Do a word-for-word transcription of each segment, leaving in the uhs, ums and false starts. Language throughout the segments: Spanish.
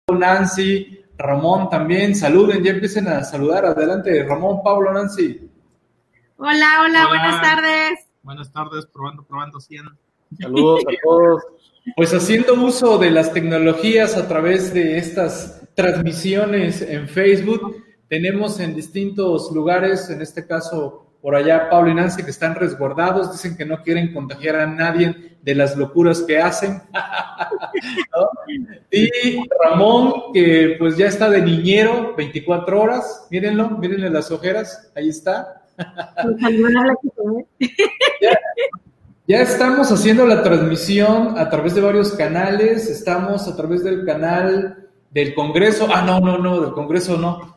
Nancy, Ramón también, saluden, ya empiecen a saludar, adelante, Ramón, Pablo, Nancy. Hola, hola, hola, buenas tardes. Buenas tardes, probando, probando cien. Saludos a todos. Pues haciendo uso de las tecnologías a través de estas transmisiones en Facebook, tenemos en distintos lugares, en este caso por allá Pablo y Nancy, que están resguardados, dicen que no quieren contagiar a nadie de las locuras que hacen. ¿No? Y Ramón, que pues ya está de niñero, veinticuatro horas, mírenlo, mírenle las ojeras, ahí está. ya, ya estamos haciendo la transmisión a través de varios canales, estamos a través del canal del Congreso, ah, no, no, no, del Congreso no.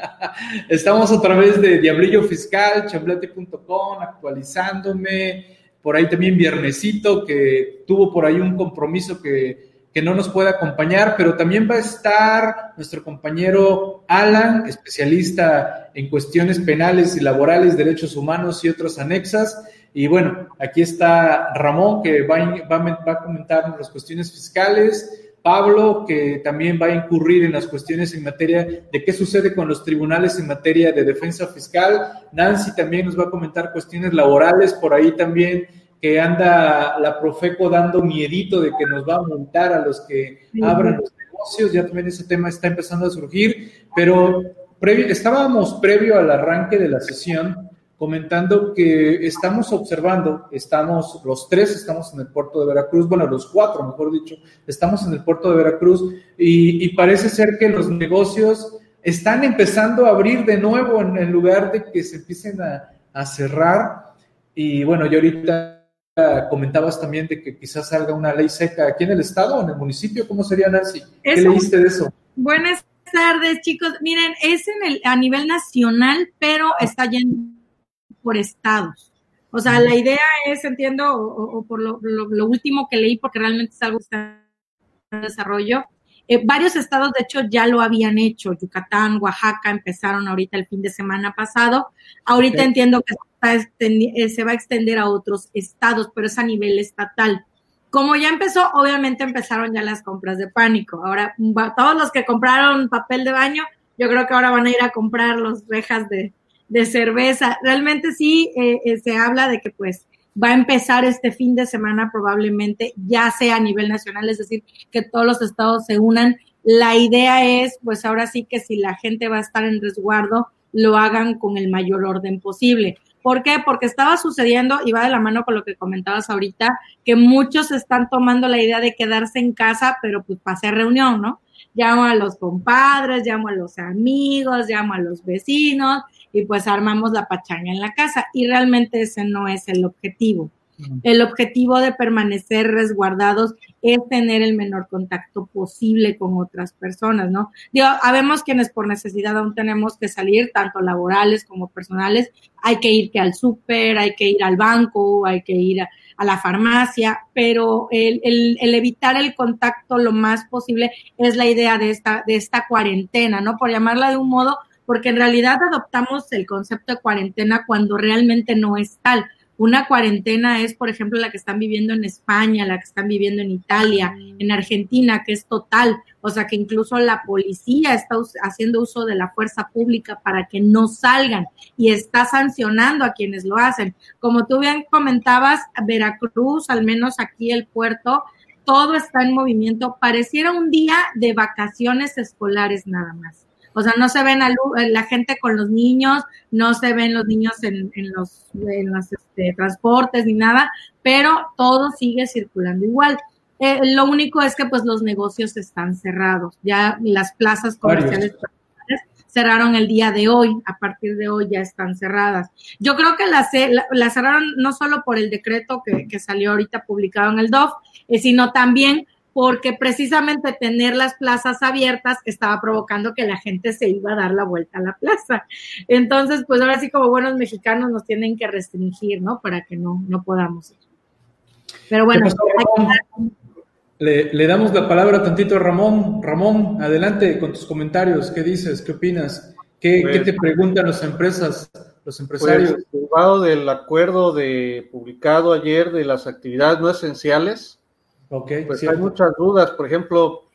Estamos a través de Diablillo Fiscal, chamblati punto com, actualizándome, por ahí también Viernesito, que tuvo por ahí un compromiso que, que no nos puede acompañar, pero también va a estar nuestro compañero Alan, especialista en cuestiones penales y laborales, derechos humanos y otras anexas. Y bueno, aquí está Ramón, que va a, va va a comentar las cuestiones fiscales, Pablo, que también va a incurrir en las cuestiones en materia de qué sucede con los tribunales en materia de defensa fiscal. Nancy también nos va a comentar cuestiones laborales, por ahí también que anda la Profeco dando miedito de que nos va a multar a los que sí. abran los negocios, ya también ese tema está empezando a surgir, pero previo, estábamos previo al arranque de la sesión comentando que estamos observando, estamos, los tres estamos en el puerto de Veracruz, bueno, los cuatro, mejor dicho, estamos en el puerto de Veracruz y, y parece ser que los negocios están empezando a abrir de nuevo en, en lugar de que se empiecen a, a cerrar. Y bueno, yo ahorita comentabas también de que quizás salga una ley seca aquí en el estado o en el municipio. ¿Cómo sería, Nancy? ¿Qué eso, leíste de eso? Buenas tardes, chicos. Miren, es en el, a nivel nacional, pero está yendo por estados. O sea, la idea es, entiendo, o, o por lo, lo, lo último que leí, porque realmente es algo que está en desarrollo, eh, varios estados, de hecho, ya lo habían hecho. Yucatán, Oaxaca, empezaron ahorita el fin de semana pasado. Ahorita okay. entiendo que está extendi- se va a extender a otros estados, pero es a nivel estatal. Como ya empezó, obviamente empezaron ya las compras de pánico. Ahora, todos los que compraron papel de baño, yo creo que ahora van a ir a comprar los rejas de de cerveza. Realmente sí eh, eh, se habla de que pues va a empezar este fin de semana probablemente, ya sea a nivel nacional, es decir, que todos los estados se unan. La idea es, pues ahora sí que si la gente va a estar en resguardo, lo hagan con el mayor orden posible. ¿Por qué? Porque estaba sucediendo, y va de la mano con lo que comentabas ahorita, que muchos están tomando la idea de quedarse en casa, pero pues para hacer reunión, ¿no? Llamo a los compadres, llamo a los amigos, llamo a los vecinos, y pues armamos la pachanga en la casa, y realmente ese no es el objetivo. Uh-huh. El objetivo de permanecer resguardados es tener el menor contacto posible con otras personas, ¿no? Digo, habemos quienes por necesidad aún tenemos que salir, tanto laborales como personales, hay que ir que al súper, hay que ir al banco, hay que ir a, a la farmacia, pero el, el, el evitar el contacto lo más posible es la idea de esta, de esta cuarentena, ¿no? Por llamarla de un modo, porque en realidad adoptamos el concepto de cuarentena cuando realmente no es tal. Una cuarentena es, por ejemplo, la que están viviendo en España, la que están viviendo en Italia, en Argentina, que es total. O sea, que incluso la policía está us- haciendo uso de la fuerza pública para que no salgan y está sancionando a quienes lo hacen. Como tú bien comentabas, Veracruz, al menos aquí el puerto, todo está en movimiento. Pareciera un día de vacaciones escolares nada más. O sea, no se ven a la gente con los niños, no se ven los niños en, en los, en los este, transportes ni nada, pero todo sigue circulando igual. Eh, lo único es que pues los negocios están cerrados. Ya las plazas comerciales cerraron el día de hoy, a partir de hoy ya están cerradas. Yo creo que las la, la cerraron no solo por el decreto que, que salió ahorita publicado en el D O F, eh, sino también porque precisamente tener las plazas abiertas estaba provocando que la gente se iba a dar la vuelta a la plaza. Entonces, pues ahora sí, como buenos mexicanos, nos tienen que restringir, ¿no? Para que no, no podamos ir. Pero bueno. Hay... Le, le damos la palabra tantito a Ramón. Ramón, adelante con tus comentarios. ¿Qué dices? ¿Qué opinas? ¿Qué, pues, ¿qué te preguntan las empresas, los empresarios? Pues, derivado del acuerdo de publicado ayer de las actividades no esenciales, okay, pues cierto. Hay muchas dudas. Por ejemplo,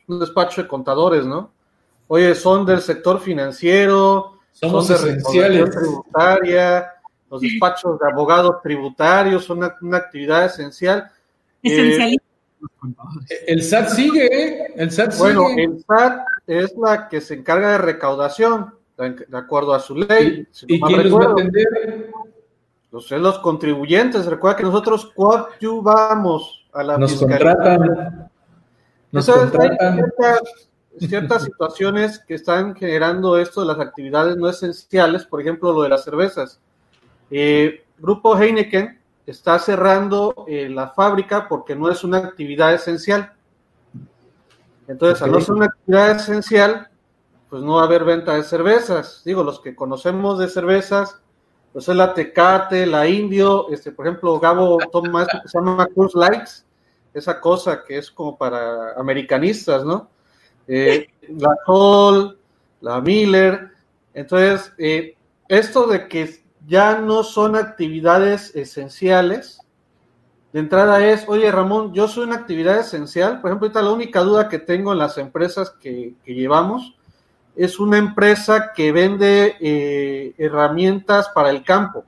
un despacho de contadores, ¿no? Oye, son del sector financiero, Somos son de esenciales. recaudación tributaria, los despachos de abogados tributarios son una, una actividad esencial. Esencial. Eh, El S A T sigue, ¿eh? El S A T bueno, sigue. el S A T es la que se encarga de recaudación, de de acuerdo a su ley. ¿Y, si no y mal quién los va a recuerdo. atender? Los, los contribuyentes. Recuerda que nosotros coadyuvamos a la Nos fiscalía. contratan. Nos Entonces, hay contratan. ciertas, ciertas situaciones que están generando esto de las actividades no esenciales, por ejemplo, lo de las cervezas. Eh, Grupo Heineken está cerrando eh, la fábrica porque no es una actividad esencial. Entonces, Ok. al no ser una actividad esencial, pues no va a haber venta de cervezas. Digo, los que conocemos de cervezas, pues es la Tecate, la Indio, este, por ejemplo, Gabo toma esto que se llama Coors Lights, esa cosa que es como para americanistas, ¿no? Eh, la Sol, la Miller. Entonces, eh, esto de que ya no son actividades esenciales, de entrada es, oye Ramón, yo soy una actividad esencial. Por ejemplo, ahorita la única duda que tengo en las empresas que, que llevamos es una empresa que vende eh, herramientas para el campo,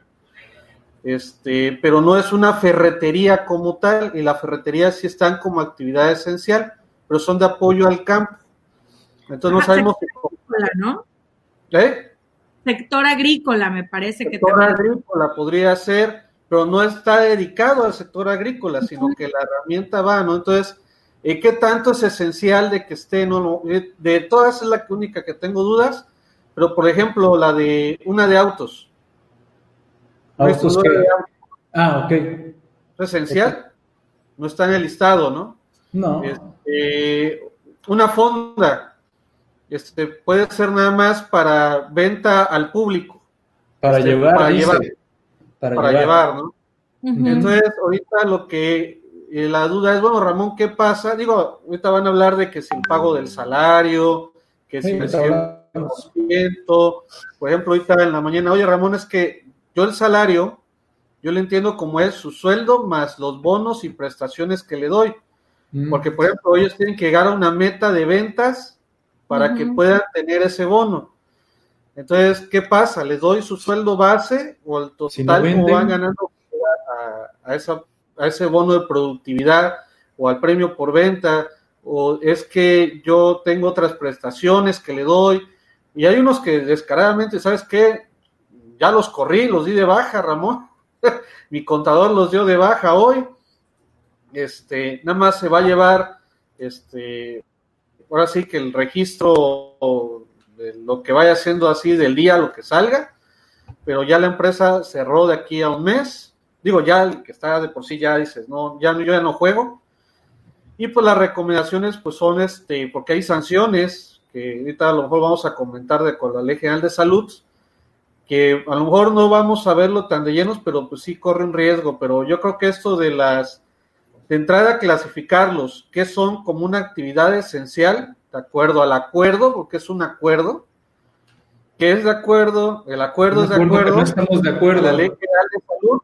este, pero no es una ferretería como tal, y la ferretería sí están como actividad esencial, pero son de apoyo al campo. Entonces no Ajá, sabemos... agrícola, ¿no? ¿Eh? Sector agrícola, me parece que sector también. agrícola podría ser, pero no está dedicado al sector agrícola, sino que la herramienta va, ¿no? Entonces, eh, ¿qué tanto es esencial de que esté? No, no, eh, de todas es la única que tengo dudas, pero por ejemplo, la de una de autos. Una ¿Autos distribuidora qué? de autos, Ah, ok. ¿es esencial? No está en el listado, ¿no? No. Este, una fonda, este, puede ser nada más para venta al público. Para este, llevar, para dice. llevar, Para, para llevar. llevar, ¿no? Ujú. Entonces, ahorita lo que eh, la duda es, bueno, Ramón, ¿qué pasa? Digo, ahorita van a hablar de que si el pago del salario, que si Sí, el ahorita cien hablamos. por ciento, por ejemplo, ahorita en la mañana, oye, Ramón, es que yo el salario, yo le entiendo como es su sueldo más los bonos y prestaciones que le doy, Mm. porque, por ejemplo, ellos tienen que llegar a una meta de ventas para Ujú. que puedan tener ese bono. Entonces, ¿qué pasa? ¿Les doy su sueldo base o el total Si no como venden. van ganando a, a, esa, a ese bono de productividad o al premio por venta? ¿O es que yo tengo otras prestaciones que le doy? Y hay unos que descaradamente, ¿sabes qué? Ya los corrí, los di de baja, Ramón. Mi contador los dio de baja hoy. Este, nada más se va a llevar, este, ahora sí que el registro de lo que vaya haciendo así del día, lo que salga, pero ya la empresa cerró de aquí a un mes. Digo, ya el que está de por sí ya dices, no, ya no, yo ya no juego. Y pues las recomendaciones pues son, este, porque hay sanciones, que ahorita a lo mejor vamos a comentar de con la Ley General de Salud, que a lo mejor no vamos a verlo tan de llenos, pero pues sí corre un riesgo. Pero yo creo que esto de las, de entrada a clasificarlos, que son como una actividad esencial, de acuerdo al acuerdo, porque es un acuerdo, que es de acuerdo, el acuerdo es de Acuerdo que acuerdo, no estamos de a acuerdo. la Ley General de Salud,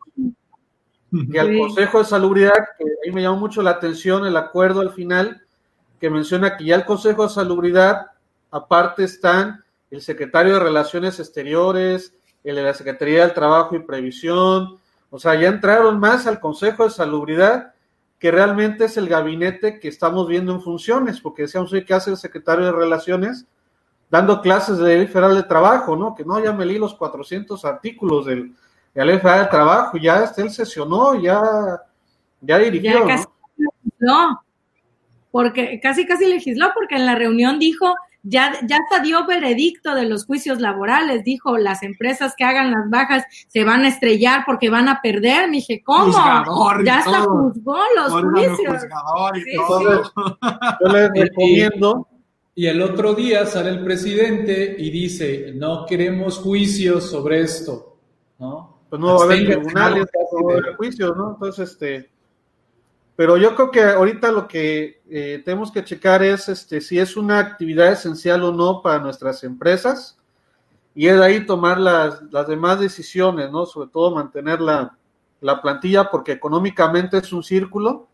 y al Sí. Consejo de Salubridad, que ahí me llamó mucho la atención el acuerdo al final, que menciona que ya el Consejo de Salubridad, aparte están el secretario de Relaciones Exteriores, el de la Secretaría del Trabajo y Previsión, o sea, ya entraron más al Consejo de Salubridad, que realmente es el gabinete que estamos viendo en funciones, porque decíamos, oye, ¿qué hace el secretario de Relaciones? Dando clases de Ley Federal de Trabajo, ¿no? Que no, ya me leí los cuatrocientos artículos del, de la Ley Federal de Trabajo, ya este, él sesionó, ya, ya dirigió, Ya casi ¿no? legisló, porque casi casi legisló, porque en la reunión dijo, ya, ya hasta dio veredicto de los juicios laborales, dijo, las empresas que hagan las bajas se van a estrellar porque van a perder. Me dije, ¿cómo? Juzgador y Ya hasta todo. juzgó los Órgano juicios. juzgador y Sí, todo. Yo les Y- y- recomiendo, Y el otro día sale el presidente y dice, no queremos juicios sobre esto, ¿no? pues no va a haber Absténganse, tribunales, ¿no? no va a haber juicios, ¿no? Entonces, este, pero yo creo que ahorita lo que eh, tenemos que checar es este, si es una actividad esencial o no para nuestras empresas, y es de ahí tomar las, las demás decisiones, ¿no? Sobre todo mantener la, la plantilla, porque económicamente es un círculo,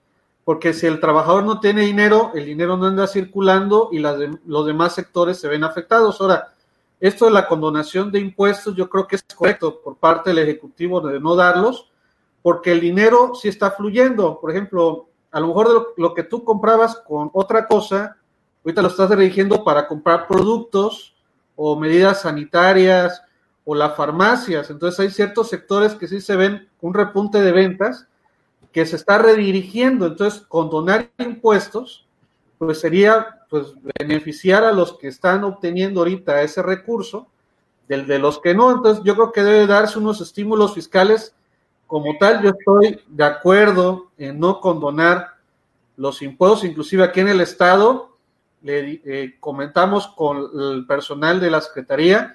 porque si el trabajador no tiene dinero, el dinero no anda circulando y las de, los demás sectores se ven afectados. Ahora, esto de la condonación de impuestos yo creo que es correcto por parte del Ejecutivo de no darlos, porque el dinero sí está fluyendo. Por ejemplo, a lo mejor lo, lo que tú comprabas con otra cosa, ahorita lo estás dirigiendo para comprar productos o medidas sanitarias o las farmacias. Entonces hay ciertos sectores que sí se ven un repunte de ventas que se está redirigiendo. Entonces, condonar impuestos, pues sería pues beneficiar a los que están obteniendo ahorita ese recurso, del de los que no. Entonces, yo creo que debe darse unos estímulos fiscales como tal. Yo estoy de acuerdo en no condonar los impuestos, inclusive aquí en el Estado, le eh, comentamos con el personal de la Secretaría,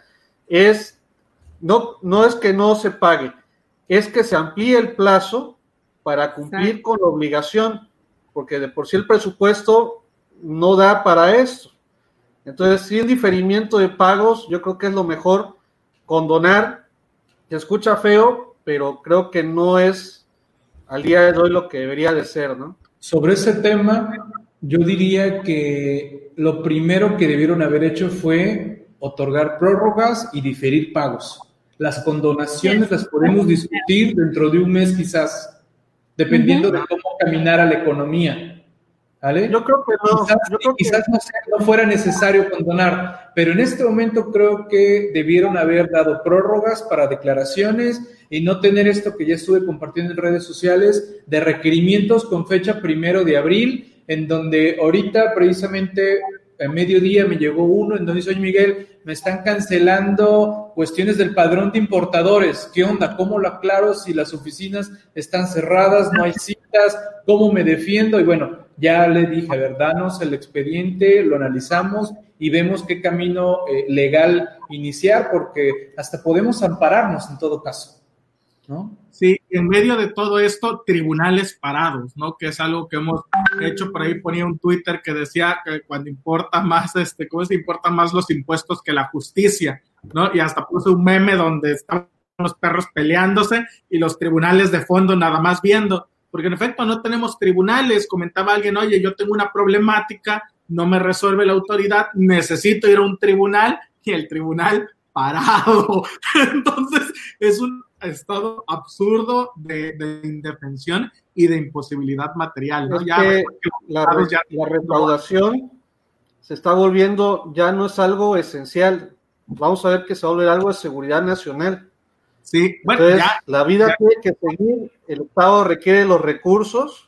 es no, no es que no se pague, es que se amplíe el plazo para cumplir sí. con la obligación, porque de por sí el presupuesto no da para esto. Entonces, sin diferimiento de pagos, yo creo que es lo mejor condonar. Se escucha feo, pero creo que no es al día de hoy lo que debería de ser, ¿no? Sobre ese tema, yo diría que lo primero que debieron haber hecho fue otorgar prórrogas y diferir pagos. Las condonaciones las podemos discutir dentro de un mes quizás, dependiendo uh-huh. de cómo caminara la economía, ¿vale? Yo creo que no. Quizás, yo creo quizás que... no, sea, no fuera necesario condonar, pero en este momento creo que debieron haber dado prórrogas para declaraciones y no tener esto que ya estuve compartiendo en redes sociales de requerimientos con fecha primero de abril, en donde ahorita precisamente a mediodía me llegó uno en donde dice, oye Miguel, me están cancelando cuestiones del padrón de importadores. ¿Qué onda? ¿Cómo lo aclaro si las oficinas están cerradas, no hay citas? ¿Cómo me defiendo? Y bueno, ya le dije, a ver, danos el expediente, lo analizamos y vemos qué camino eh, legal iniciar, porque hasta podemos ampararnos en todo caso, ¿no? Sí, en medio de todo esto, tribunales parados, ¿no? Que es algo que hemos hecho. Por ahí ponía un Twitter que decía que cuando importa más, este, ¿cómo se importan más los impuestos que la justicia, ¿no? Y hasta puse un meme donde estaban los perros peleándose y los tribunales de fondo nada más viendo, porque en efecto no tenemos tribunales. Comentaba alguien, oye, yo tengo una problemática, no me resuelve la autoridad, necesito ir a un tribunal y el tribunal parado. Entonces, es un estado absurdo de, de indefensión y de imposibilidad material, ¿no? Es ya, que la, re, ya, la recaudación no. se está volviendo, ya no es algo esencial. Vamos a ver que se va a volver algo de seguridad nacional. Sí, bueno, entonces ya, la vida ya. tiene que seguir, el Estado requiere los recursos.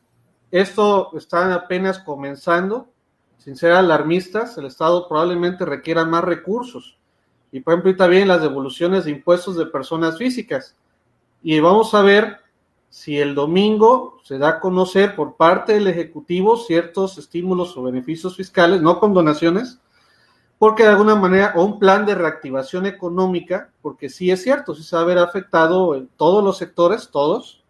Esto está apenas comenzando. Sin ser alarmistas, el Estado probablemente requiera más recursos. Y por ejemplo, ahorita vienen las devoluciones de impuestos de personas físicas. Y vamos a ver si el domingo se da a conocer por parte del Ejecutivo ciertos estímulos o beneficios fiscales, no condonaciones, porque de alguna manera, o un plan de reactivación económica, porque sí es cierto, sí se va a ver afectado en todos los sectores, todos.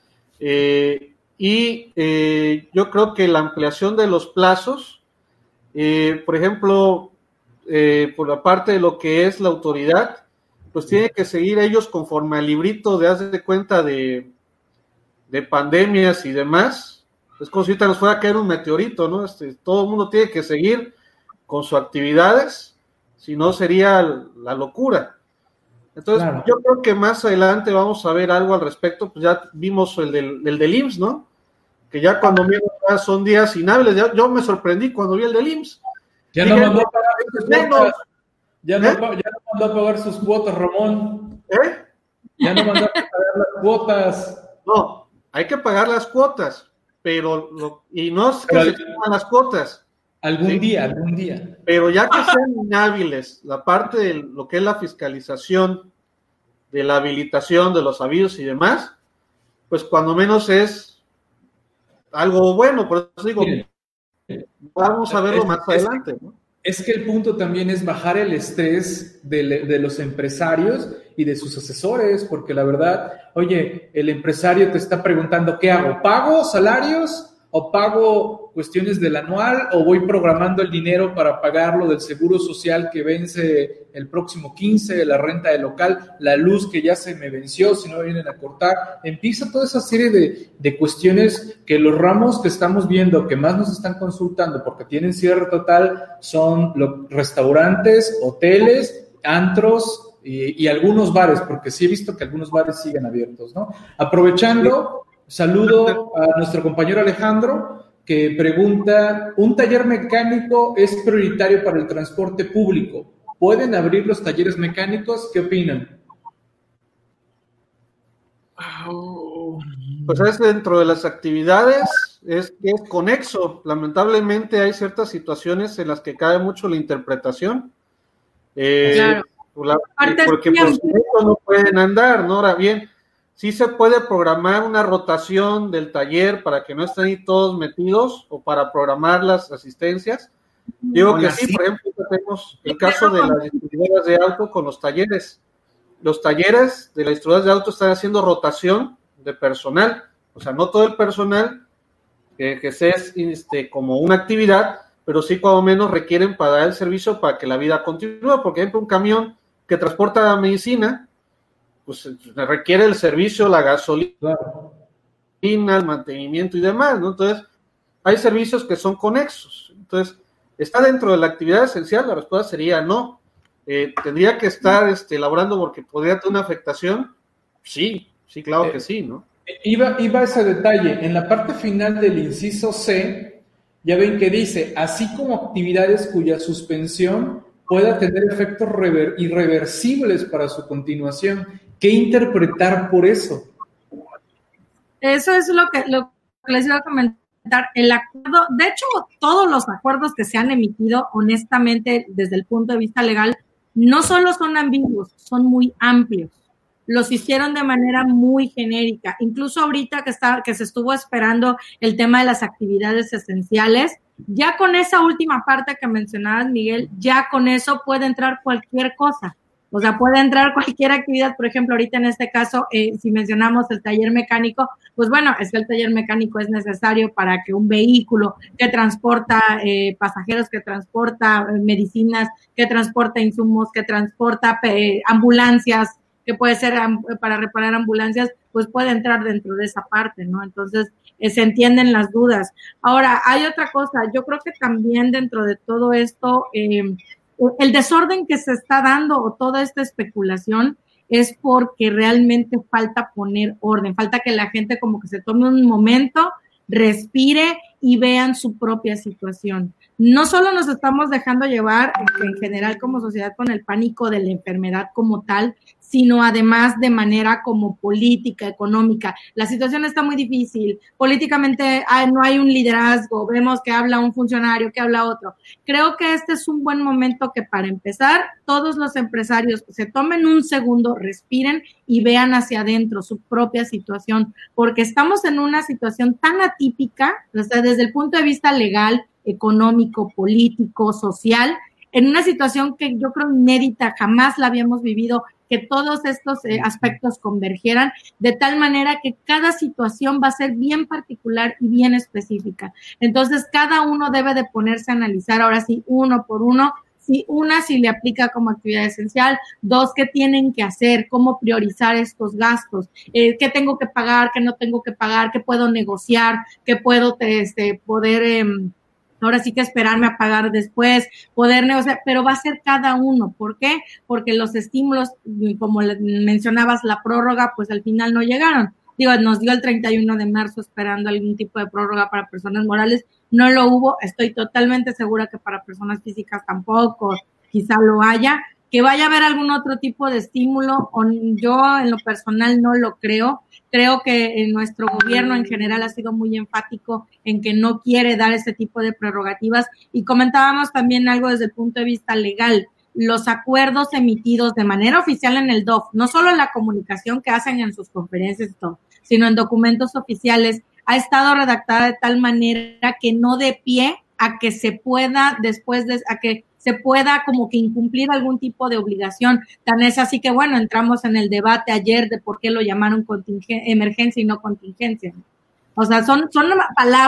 Eh, y eh, yo creo que la ampliación de los plazos, eh, por ejemplo, Eh, por la parte de lo que es la autoridad, pues tiene que seguir ellos conforme al librito de haz de cuenta de, de pandemias y demás. Es como si ahorita nos fuera a caer un meteorito, ¿no? Este, todo el mundo tiene que seguir con sus actividades, si no sería la locura. Entonces, claro. Yo creo que más adelante vamos a ver algo al respecto. Pues ya vimos el del, el del I M S S, ¿no? Que ya cuando vieron son días inhábiles. Ya, yo me sorprendí cuando vi el del I M S S. Ya no, mandó a pagar sus cuotas. Ya, no, ¿Eh? ya no mandó a pagar sus cuotas, Ramón. ¿Eh? Ya no mandó a pagar las cuotas. No, hay que pagar las cuotas, pero lo, y no es que pero se pagan las cuotas. Algún ¿sí? día, algún día. Pero ya que sean inhábiles, la parte de lo que es la fiscalización, de la habilitación de los avisos y demás, pues cuando menos es algo bueno, por eso digo. Miren. Vamos a verlo es, más adelante, es, ¿no? Es que el punto también es bajar el estrés de, de los empresarios y de sus asesores, porque la verdad, oye, el empresario te está preguntando, ¿qué hago? ¿Pago salarios o pago cuestiones del anual o voy programando el dinero para pagar lo del seguro social que vence el próximo quince, la renta del local, la luz que ya se me venció, si no vienen a cortar. Empieza toda esa serie de, de cuestiones que los ramos que estamos viendo, que más nos están consultando porque tienen cierre total, son los restaurantes, hoteles, antros y, y algunos bares, porque sí he visto que algunos bares siguen abiertos, ¿no? Aprovechando... Saludo a nuestro compañero Alejandro, que pregunta, ¿un taller mecánico es prioritario para el transporte público? ¿Pueden abrir los talleres mecánicos? ¿Qué opinan? Pues es dentro de las actividades, es que es conexo. Lamentablemente hay ciertas situaciones en las que cae mucho la interpretación. Eh, claro. la, porque por supuesto no pueden andar, ¿no? Ahora bien, sí se puede programar una rotación del taller para que no estén ahí todos metidos o para programar las asistencias. Digo Hola, que sí, sí, por ejemplo, tenemos el caso de las distribuidoras de auto con los talleres. Los talleres de las distribuidoras de auto están haciendo rotación de personal, o sea, no todo el personal que, que sea este, como una actividad, pero sí cuando menos requieren para dar el servicio para que la vida continúe. Por ejemplo, un camión que transporta medicina, pues requiere el servicio, la gasolina, claro, el mantenimiento y demás, ¿no? Entonces, hay servicios que son conexos. Entonces, ¿está dentro de la actividad esencial? La respuesta sería no. Eh, ¿Tendría que estar este, elaborando porque podría tener una afectación? Sí, sí, claro eh, que sí, ¿no? Iba, iba ese detalle. En la parte final del inciso C, ya ven que dice, así como actividades cuya suspensión pueda tener efectos rever- irreversibles para su continuación. ¿Qué interpretar por eso? Eso es lo que, lo que les iba a comentar. El acuerdo, de hecho, todos los acuerdos que se han emitido, honestamente, desde el punto de vista legal, no solo son ambiguos, son muy amplios. Los hicieron de manera muy genérica. Incluso ahorita que, está, que se estuvo esperando el tema de las actividades esenciales, ya con esa última parte que mencionabas, Miguel, ya con eso puede entrar cualquier cosa. O sea, puede entrar cualquier actividad. Por ejemplo, ahorita en este caso, eh, si mencionamos el taller mecánico, pues bueno, es que el taller mecánico es necesario para que un vehículo que transporta eh, pasajeros, que transporta eh, medicinas, que transporta insumos, que transporta eh, ambulancias, que puede ser amb- para reparar ambulancias, pues puede entrar dentro de esa parte, ¿no? Entonces, eh, se entienden las dudas. Ahora, hay otra cosa. Yo creo que también dentro de todo esto... Eh, el desorden que se está dando o toda esta especulación es porque realmente falta poner orden, falta que la gente como que se tome un momento, respire y vean su propia situación. No solo nos estamos dejando llevar en general como sociedad con el pánico de la enfermedad como tal, sino además de manera como política, económica. La situación está muy difícil. Políticamente hay, no hay un liderazgo. Vemos que habla un funcionario, que habla otro. Creo que este es un buen momento que para empezar, todos los empresarios se tomen un segundo, respiren y vean hacia adentro su propia situación, porque estamos en una situación tan atípica, o sea, desde el punto de vista legal, económico, político, social, en una situación que yo creo inédita, jamás la habíamos vivido, que todos estos eh, aspectos convergieran, de tal manera que cada situación va a ser bien particular y bien específica. Entonces, cada uno debe de ponerse a analizar, ahora sí, uno por uno, si una, si le aplica como actividad esencial, dos, qué tienen que hacer, cómo priorizar estos gastos, eh, qué tengo que pagar, qué no tengo que pagar, qué puedo negociar, qué puedo este, poder... Eh, ahora sí que esperarme a pagar después, poder negociar, pero va a ser cada uno. ¿Por qué? Porque los estímulos, como mencionabas, la prórroga, pues al final no llegaron. Digo, nos dio el treinta y uno de marzo esperando algún tipo de prórroga para personas morales, no lo hubo. Estoy totalmente segura que para personas físicas tampoco, quizá lo haya. Que vaya a haber algún otro tipo de estímulo, o yo en lo personal no lo creo. Creo que nuestro gobierno en general ha sido muy enfático en que no quiere dar ese tipo de prerrogativas, y comentábamos también algo desde el punto de vista legal. Los acuerdos emitidos de manera oficial en el D O F, no solo en la comunicación que hacen en sus conferencias y todo, sino en documentos oficiales, ha estado redactada de tal manera que no dé pie a que se pueda después de, a que se pueda como que incumplir algún tipo de obligación. Tan es así que, bueno, entramos en el debate ayer de por qué lo llamaron contingen- emergencia y no contingencia. O sea, son, son palabras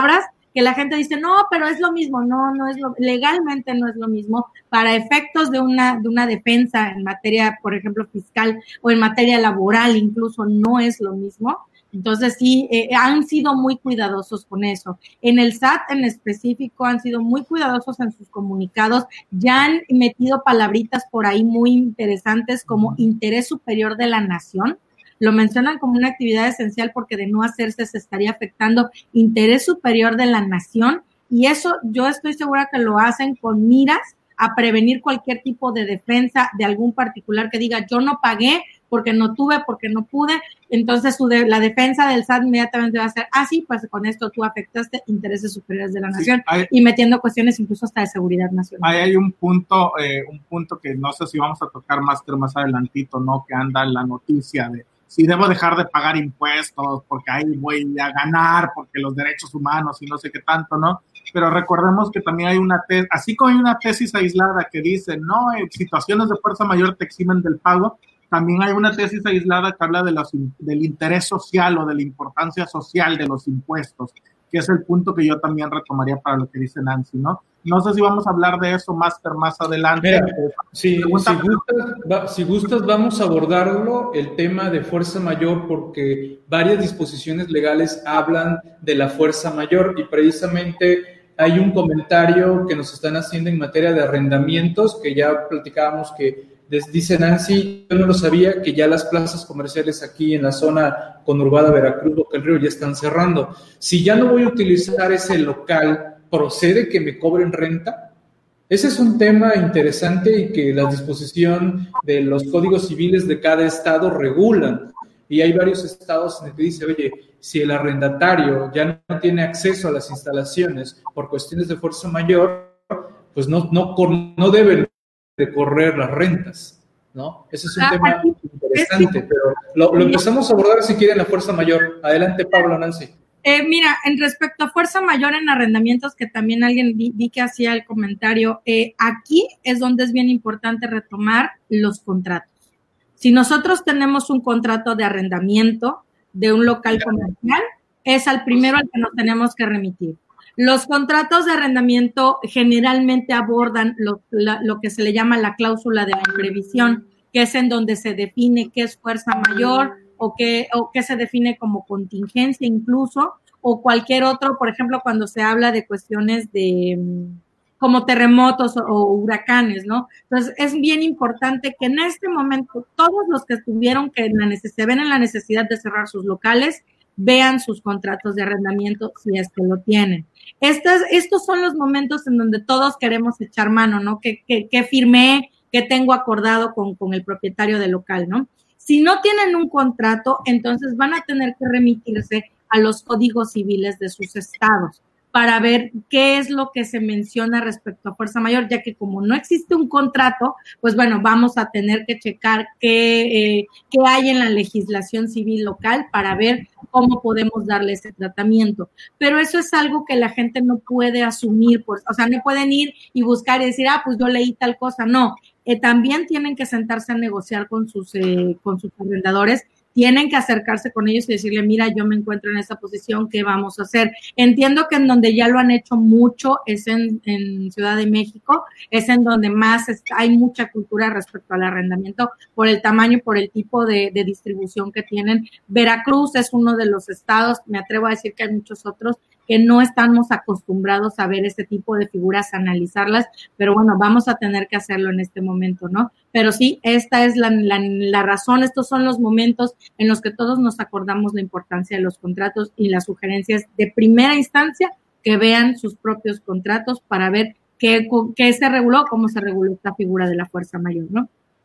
que la gente dice, no, pero es lo mismo, no, no es lo, legalmente no es lo mismo, para efectos de una, de una defensa en materia, por ejemplo, fiscal o en materia laboral incluso no es lo mismo. Entonces sí, eh, han sido muy cuidadosos con eso. En el S A T en específico han sido muy cuidadosos en sus comunicados, ya han metido palabritas por ahí muy interesantes como interés superior de la nación. Lo mencionan como una actividad esencial porque de no hacerse se estaría afectando interés superior de la nación, y eso yo estoy segura que lo hacen con miras a prevenir cualquier tipo de defensa de algún particular que diga yo no pagué porque no tuve, porque no pude. Entonces su de, la defensa del S A T inmediatamente va a ser, ah, sí, pues con esto tú afectaste intereses superiores de la nación, sí, hay, y metiendo cuestiones incluso hasta de seguridad nacional. Ahí hay un punto, eh, un punto que no sé si vamos a tocar más, más adelantito, ¿no? Que anda en la noticia de si debo dejar de pagar impuestos porque ahí voy a ganar, porque los derechos humanos y no sé qué tanto, ¿no? Pero recordemos que también hay una tesis, así como hay una tesis aislada que dice, no, en situaciones de fuerza mayor te eximen del pago, también hay una tesis aislada que habla de los, del interés social o de la importancia social de los impuestos, que es el punto que yo también retomaría para lo que dice Nancy, ¿no? No sé si vamos a hablar de eso, Máster, más adelante. Mira, si, si, gustas, va, si gustas, vamos a abordarlo, el tema de fuerza mayor, porque varias disposiciones legales hablan de la fuerza mayor y precisamente hay un comentario que nos están haciendo en materia de arrendamientos, que ya platicábamos que dice Nancy, yo no lo sabía, que ya las plazas comerciales aquí en la zona conurbada Veracruz, Boca del Río, ya están cerrando. Si ya no voy a utilizar ese local, ¿procede que me cobren renta? Ese es un tema interesante y que la disposición de los códigos civiles de cada estado regulan. Y hay varios estados en el que dice, oye, si el arrendatario ya no tiene acceso a las instalaciones por cuestiones de fuerza mayor, pues no, no, no deben de correr las rentas, ¿no? Ese es un ah, tema interesante, pero lo, lo empezamos a abordar si quieren la fuerza mayor. Adelante, Pablo, Nancy. Eh, mira, en respecto a fuerza mayor en arrendamientos, que también alguien vi, vi que hacía el comentario, eh, aquí es donde es bien importante retomar los contratos. Si nosotros tenemos un contrato de arrendamiento de un local comercial, es al primero al que nos tenemos que remitir. Los contratos de arrendamiento generalmente abordan lo, la, lo que se le llama la cláusula de la imprevisión, que es en donde se define qué es fuerza mayor o qué, o qué se define como contingencia incluso, o cualquier otro, por ejemplo, cuando se habla de cuestiones de como terremotos o, o huracanes, ¿no? Entonces, es bien importante que en este momento todos los que estuvieron, que en la neces- se ven en la necesidad de cerrar sus locales, vean sus contratos de arrendamiento si es que lo tienen. Estos, estos son los momentos en donde todos queremos echar mano, ¿no? Que, que, que firmé, que tengo acordado con, con el propietario del local, ¿no? Si no tienen un contrato, entonces van a tener que remitirse a los códigos civiles de sus estados para ver qué es lo que se menciona respecto a fuerza mayor, ya que como no existe un contrato, pues bueno, vamos a tener que checar qué, eh, qué hay en la legislación civil local para ver cómo podemos darle ese tratamiento. Pero eso es algo que la gente no puede asumir, pues, o sea, no pueden ir y buscar y decir, ah, pues yo leí tal cosa. No, eh, también tienen que sentarse a negociar con sus, eh, con sus arrendadores. Tienen que acercarse con ellos y decirle, mira, yo me encuentro en esa posición, ¿qué vamos a hacer? Entiendo que en donde ya lo han hecho mucho es en, en Ciudad de México, es en donde más es, hay mucha cultura respecto al arrendamiento por el tamaño y por el tipo de, de distribución que tienen. Veracruz es uno de los estados, me atrevo a decir que hay muchos otros, que no estamos acostumbrados a ver ese tipo de figuras, a analizarlas, pero bueno, vamos a tener que hacerlo en este momento, ¿no? Pero sí, esta es la, la, la razón, estos son los momentos en los que todos nos acordamos la importancia de los contratos y las sugerencias de primera instancia, que vean sus propios contratos para ver qué, qué se reguló, cómo se reguló esta figura de la fuerza mayor, ¿no?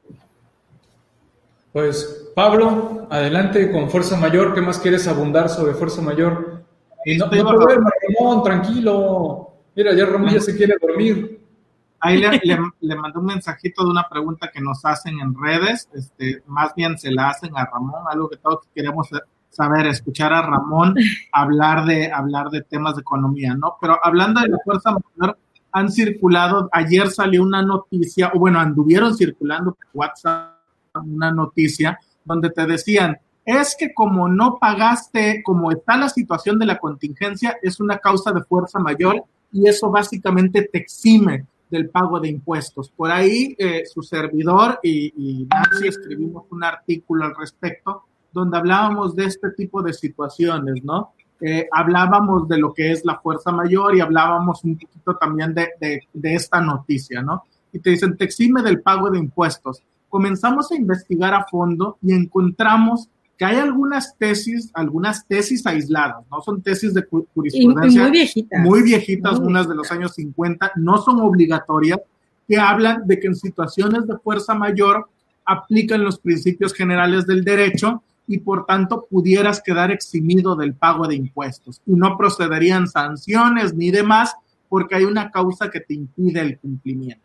Pues, Pablo, adelante con fuerza mayor, ¿qué más quieres abundar sobre fuerza mayor? Y no, no te duermas, Ramón, tranquilo. Mira, ya Ramón ya se quiere dormir. Ahí le, le, le mandé un mensajito de una pregunta que nos hacen en redes, este, más bien se la hacen a Ramón, algo que todos queremos saber, escuchar a Ramón hablar de, hablar de temas de economía, ¿no? Pero hablando de la fuerza mayor, han circulado, ayer salió una noticia, o bueno, anduvieron circulando por WhatsApp una noticia donde te decían, es que como no pagaste, como está la situación de la contingencia, es una causa de fuerza mayor y eso básicamente te exime del pago de impuestos. Por ahí eh, su servidor y, y Nancy escribimos un artículo al respecto donde hablábamos de este tipo de situaciones, ¿no? Eh, hablábamos de lo que es la fuerza mayor y hablábamos un poquito también de, de, de esta noticia, ¿no? Y te dicen, te exime del pago de impuestos. Comenzamos a investigar a fondo y encontramos que hay algunas tesis, algunas tesis aisladas, no son tesis de jurisprudencia. Y muy viejitas. Muy viejitas, muy unas de los años cincuenta, no son obligatorias, que hablan de que en situaciones de fuerza mayor aplican los principios generales del derecho y por tanto pudieras quedar eximido del pago de impuestos y no procederían sanciones ni demás porque hay una causa que te impide el cumplimiento.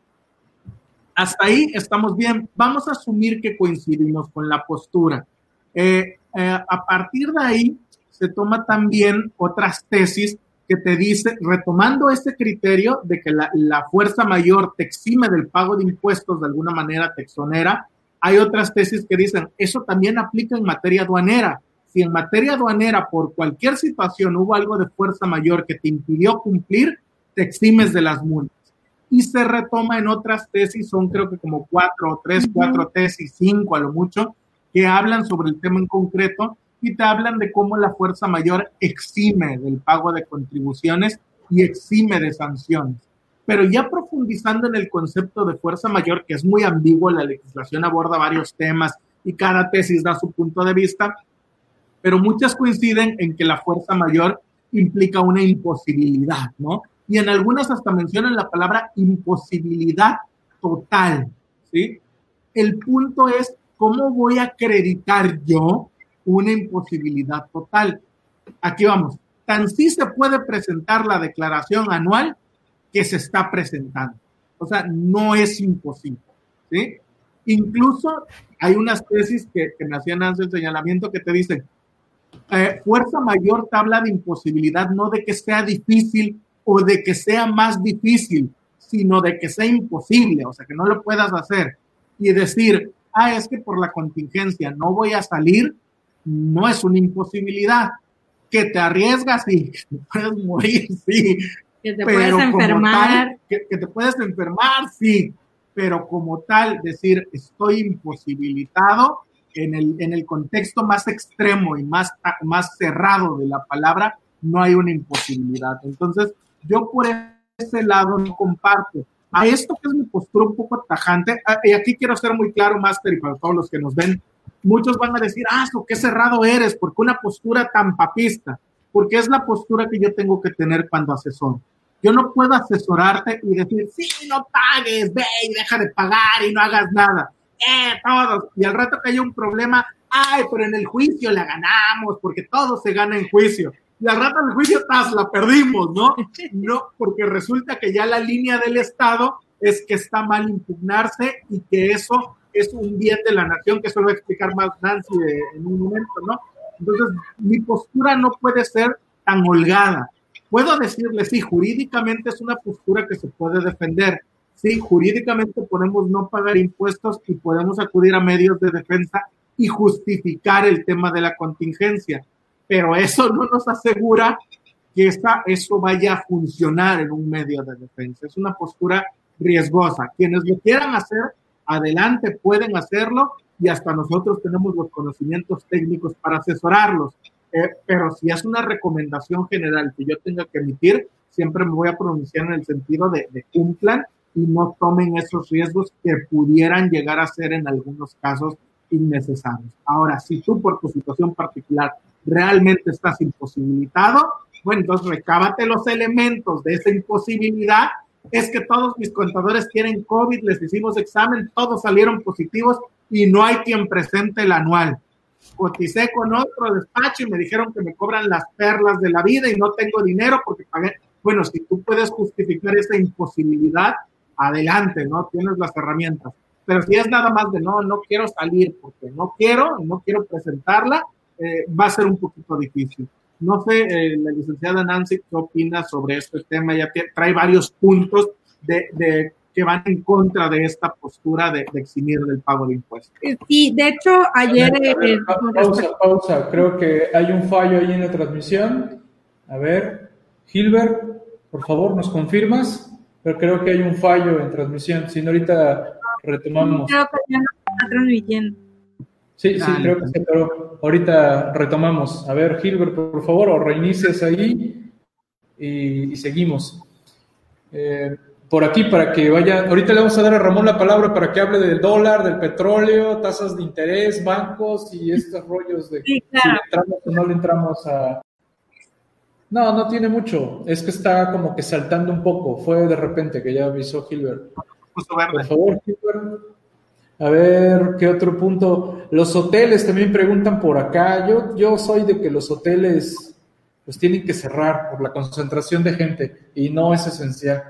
Hasta ahí estamos bien. Vamos a asumir que coincidimos con la postura. Eh, eh, a partir de ahí se toma también otras tesis que te dice, retomando ese criterio de que la, la fuerza mayor te exime del pago de impuestos, de alguna manera te exonera. Hay otras tesis que dicen, eso también aplica en materia aduanera. Si en materia aduanera por cualquier situación hubo algo de fuerza mayor que te impidió cumplir, te eximes de las multas. Y se retoma en otras tesis, son creo que como cuatro o tres, cuatro tesis, cinco a lo mucho, que hablan sobre el tema en concreto y te hablan de cómo la fuerza mayor exime del pago de contribuciones y exime de sanciones. Pero ya profundizando en el concepto de fuerza mayor, que es muy ambiguo, la legislación aborda varios temas y cada tesis da su punto de vista, pero muchas coinciden en que la fuerza mayor implica una imposibilidad, ¿no? Y en algunas hasta mencionan la palabra imposibilidad total, ¿sí? El punto es, ¿cómo voy a acreditar yo una imposibilidad total? Aquí vamos. Tan sí se puede presentar la declaración anual que se está presentando. O sea, no es imposible, ¿sí? Incluso hay unas tesis que, que me hacían antes el señalamiento que te dicen, eh, fuerza mayor te habla de imposibilidad, no de que sea difícil o de que sea más difícil, sino de que sea imposible, o sea, que no lo puedas hacer. Y decir, ah, es que por la contingencia no voy a salir, no es una imposibilidad. Que te arriesgas, sí, que te puedes morir, sí. Que te pero puedes enfermar. Tal, que, que te puedes enfermar, sí. Pero como tal, decir, estoy imposibilitado en el, en el contexto más extremo y más, más cerrado de la palabra, no hay una imposibilidad. Entonces, yo por ese lado no comparto. A esto que es mi postura un poco tajante, y aquí quiero ser muy claro, Máster, y para todos los que nos ven, muchos van a decir, ah, qué cerrado eres, ¿por qué una postura tan papista? Porque es la postura que yo tengo que tener cuando asesoro. Yo no puedo asesorarte y decir, sí, no pagues, ve y deja de pagar y no hagas nada. Eh, todos. Y al rato que haya un problema, ay, pero en el juicio la ganamos, porque todo se gana en juicio. Y al rato en el juicio, tas, la perdimos, ¿no? No, porque resulta que ya la línea del Estado es que está mal impugnarse y que eso es un bien de la nación, que eso lo va a explicar más Nancy en un momento, ¿no? Entonces, mi postura no puede ser tan holgada. Puedo decirle, sí, jurídicamente es una postura que se puede defender. Sí, jurídicamente podemos no pagar impuestos y podemos acudir a medios de defensa y justificar el tema de la contingencia. Pero eso no nos asegura que esta, eso vaya a funcionar en un medio de defensa. Es una postura riesgosa. Quienes lo quieran hacer, adelante, pueden hacerlo y hasta nosotros tenemos los conocimientos técnicos para asesorarlos. Eh, pero si es una recomendación general que yo tenga que emitir, siempre me voy a pronunciar en el sentido de, de cumplan y no tomen esos riesgos que pudieran llegar a ser en algunos casos innecesarios. Ahora, si tú por tu situación particular realmente estás imposibilitado, bueno, entonces recábate los elementos de esa imposibilidad. Es que todos mis contadores tienen COVID, les hicimos examen, todos salieron positivos y no hay quien presente el anual. Coticé con otro despacho y me dijeron que me cobran las perlas de la vida y no tengo dinero porque pagué. Bueno, si tú puedes justificar esa imposibilidad, adelante, ¿no? Tienes las herramientas. Pero si es nada más de no, no quiero salir porque no quiero, no quiero presentarla, eh, va a ser un poquito difícil. No sé, eh, la licenciada Nancy, ¿qué opina sobre este tema? Ya trae varios puntos de, de que van en contra de esta postura de, de eximir del pago de impuestos. Sí, de hecho, ayer... A ver, a ver, eh, pausa, pausa. Creo que hay un fallo ahí en la transmisión. A ver, Gilbert, por favor, ¿nos confirmas? Pero creo que hay un fallo en transmisión. Si no, ahorita retomamos. Creo que ya no está transmitiendo. Sí, sí, creo que sí, pero ahorita retomamos. A ver, Gilbert, por favor, o reinicias ahí y, y seguimos. Eh, por aquí, para que vaya, ahorita le vamos a dar a Ramón la palabra para que hable del dólar, del petróleo, tasas de interés, bancos y estos rollos de sí, claro. si le entramos o no le entramos a... No, no tiene mucho, es que está como que saltando un poco, fue de repente que ya avisó Gilbert. Por favor, Gilbert. A ver, ¿qué otro punto? Los hoteles también preguntan por acá. Yo, yo soy de que los hoteles pues tienen que cerrar por la concentración de gente y no es esencial.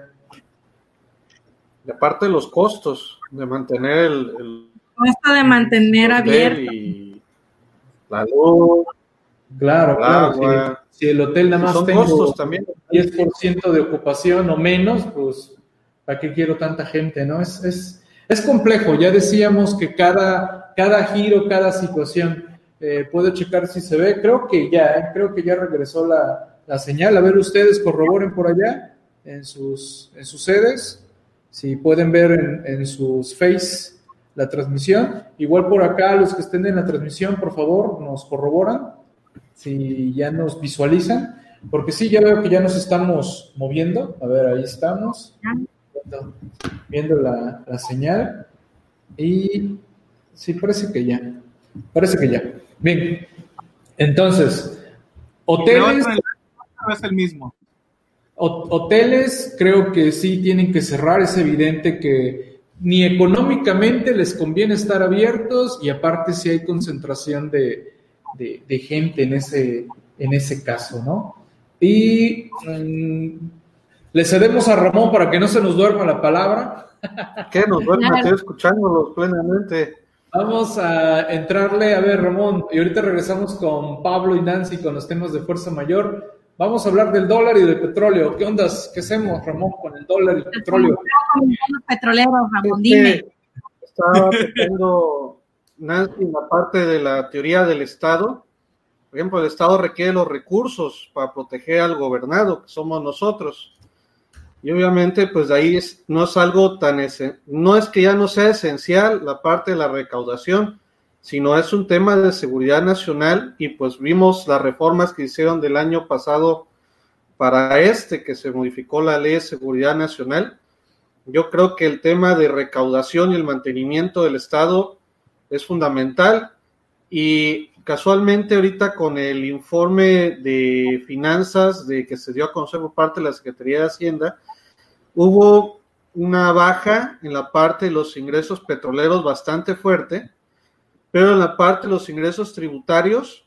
Y aparte de los costos de mantener el, el costo de mantener abierto y la luz, claro, el claro. agua. Si, si el hotel nada más son tengo costos también. diez por ciento de ocupación o menos, pues ¿para qué quiero tanta gente? ¿No? Es, es Es complejo, ya decíamos que cada, cada giro, cada situación, eh, puedo checar si se ve, creo que ya, eh, creo que ya regresó la, la señal, a ver ustedes corroboren por allá, en sus, en sus sedes, si pueden ver en, en sus face la transmisión, igual por acá los que estén en la transmisión, por favor, nos corroboran, si ya nos visualizan, porque sí, ya veo que ya nos estamos moviendo, a ver, ahí estamos, viendo la, la señal y sí, parece que ya parece que ya, bien, entonces hoteles es el mismo. Hoteles creo que sí tienen que cerrar, es evidente que ni económicamente les conviene estar abiertos y aparte sí hay concentración de, de, de gente en ese, en ese caso, ¿no? Y mmm, le cedemos a Ramón para que no se nos duerma la palabra. ¿Qué? Nos duerma, estoy escuchándolos plenamente. Vamos a entrarle, a ver, Ramón, y ahorita regresamos con Pablo y Nancy con los temas de fuerza mayor. Vamos a hablar del dólar y del petróleo. ¿Qué ondas? ¿Qué hacemos, Ramón, con el dólar y el petróleo? Los petroleros, Ramón, este, dime. Estaba tocando Nancy en la parte de la teoría del Estado. Por ejemplo, el Estado requiere los recursos para proteger al gobernado, que somos nosotros. Y obviamente, pues de ahí es, no es algo tan, esen- no es que ya no sea esencial la parte de la recaudación, sino es un tema de seguridad nacional y pues vimos las reformas que hicieron del año pasado para este, que se modificó la ley de seguridad nacional. Yo creo que el tema de recaudación y el mantenimiento del Estado es fundamental y casualmente ahorita con el informe de finanzas de que se dio a conocer por parte de la Secretaría de Hacienda, hubo una baja en la parte de los ingresos petroleros bastante fuerte, pero en la parte de los ingresos tributarios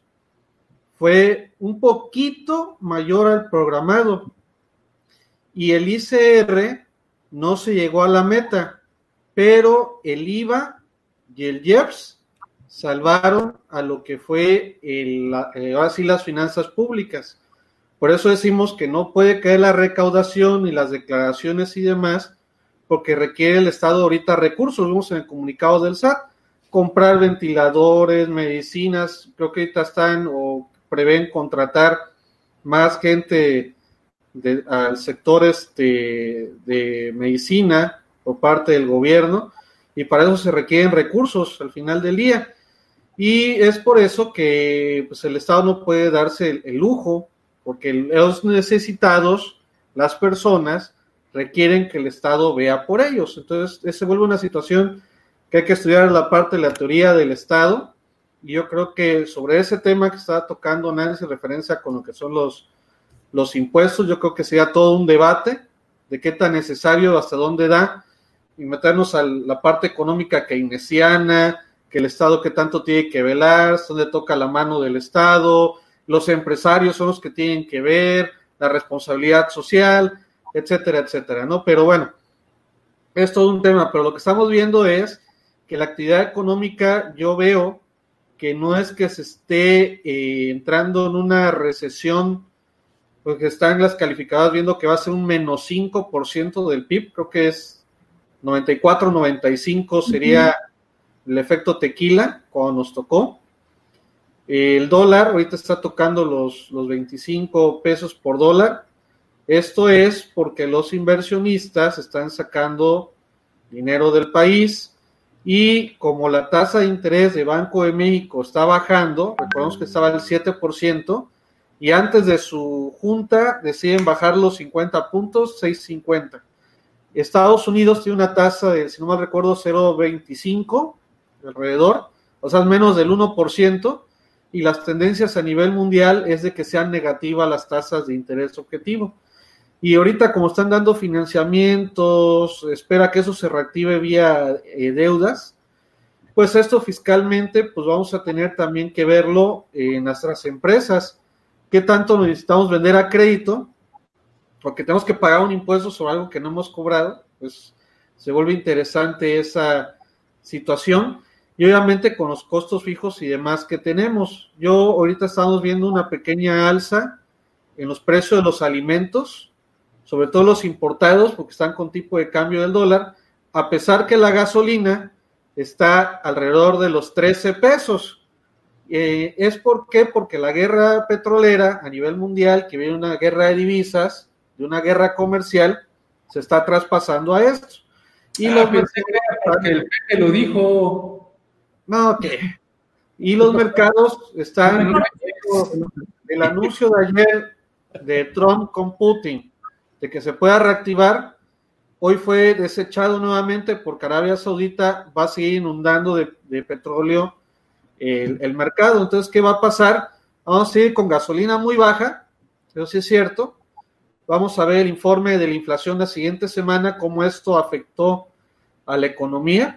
fue un poquito mayor al programado y el I C R no se llegó a la meta, pero el I V A y el I E P S salvaron a lo que fue el, eh, ahora sí las finanzas públicas. Por eso decimos que no puede caer la recaudación y las declaraciones y demás, porque requiere el Estado ahorita recursos. Vimos en el comunicado del S A T, comprar ventiladores, medicinas, creo que ahorita están o prevén contratar más gente de, al sector este, de medicina por parte del gobierno, y para eso se requieren recursos al final del día. Y es por eso que pues, el Estado no puede darse el, el lujo, porque los necesitados, las personas, requieren que el Estado vea por ellos. Entonces, se vuelve una situación que hay que estudiar la parte de la teoría del Estado, y yo creo que sobre ese tema que está tocando Nancy, referencia con lo que son los, los impuestos, yo creo que sería todo un debate de qué tan necesario, hasta dónde da, y meternos a la parte económica keynesiana, que el Estado qué tanto tiene que velar, dónde toca la mano del Estado, los empresarios son los que tienen que ver, la responsabilidad social, etcétera, etcétera, ¿no? Pero bueno, es todo un tema, pero lo que estamos viendo es que la actividad económica, yo veo que no es que se esté eh, entrando en una recesión, porque están las calificadas viendo que va a ser un menos cinco por ciento del P I B, creo que es noventa y cuatro, noventa y cinco sería uh-huh. el efecto tequila cuando nos tocó. El dólar ahorita está tocando los, los veinticinco pesos por dólar. Esto es porque los inversionistas están sacando dinero del país y como la tasa de interés de Banco de México está bajando, recordemos que estaba al siete por ciento, y antes de su junta deciden bajar los cincuenta puntos, seis cincuenta. Estados Unidos tiene una tasa de, si no mal recuerdo, cero punto veinticinco, alrededor, o sea, menos del uno por ciento, y las tendencias a nivel mundial es de que sean negativas las tasas de interés objetivo. Y ahorita como están dando financiamientos, espera que eso se reactive vía eh, deudas, pues esto fiscalmente pues vamos a tener también que verlo en nuestras empresas. ¿Qué tanto necesitamos vender a crédito? Porque tenemos que pagar un impuesto sobre algo que no hemos cobrado, pues se vuelve interesante esa situación. Y obviamente con los costos fijos y demás que tenemos. Yo ahorita estamos viendo una pequeña alza en los precios de los alimentos, sobre todo los importados, porque están con tipo de cambio del dólar, a pesar que la gasolina está alrededor de los trece pesos. Eh, ¿Es por qué? Porque la guerra petrolera a nivel mundial, que viene una guerra de divisas, de una guerra comercial, se está traspasando a esto. Y ah, los pensé que era porque el Pepe lo dijo. No, ¿qué? Y los mercados están... El anuncio de ayer de Trump con Putin, de que se pueda reactivar, hoy fue desechado nuevamente porque Arabia Saudita va a seguir inundando de, de petróleo el, el mercado. Entonces, ¿qué va a pasar? Vamos a seguir con gasolina muy baja, eso sí es cierto. Vamos a ver el informe de la inflación la siguiente semana, cómo esto afectó a la economía.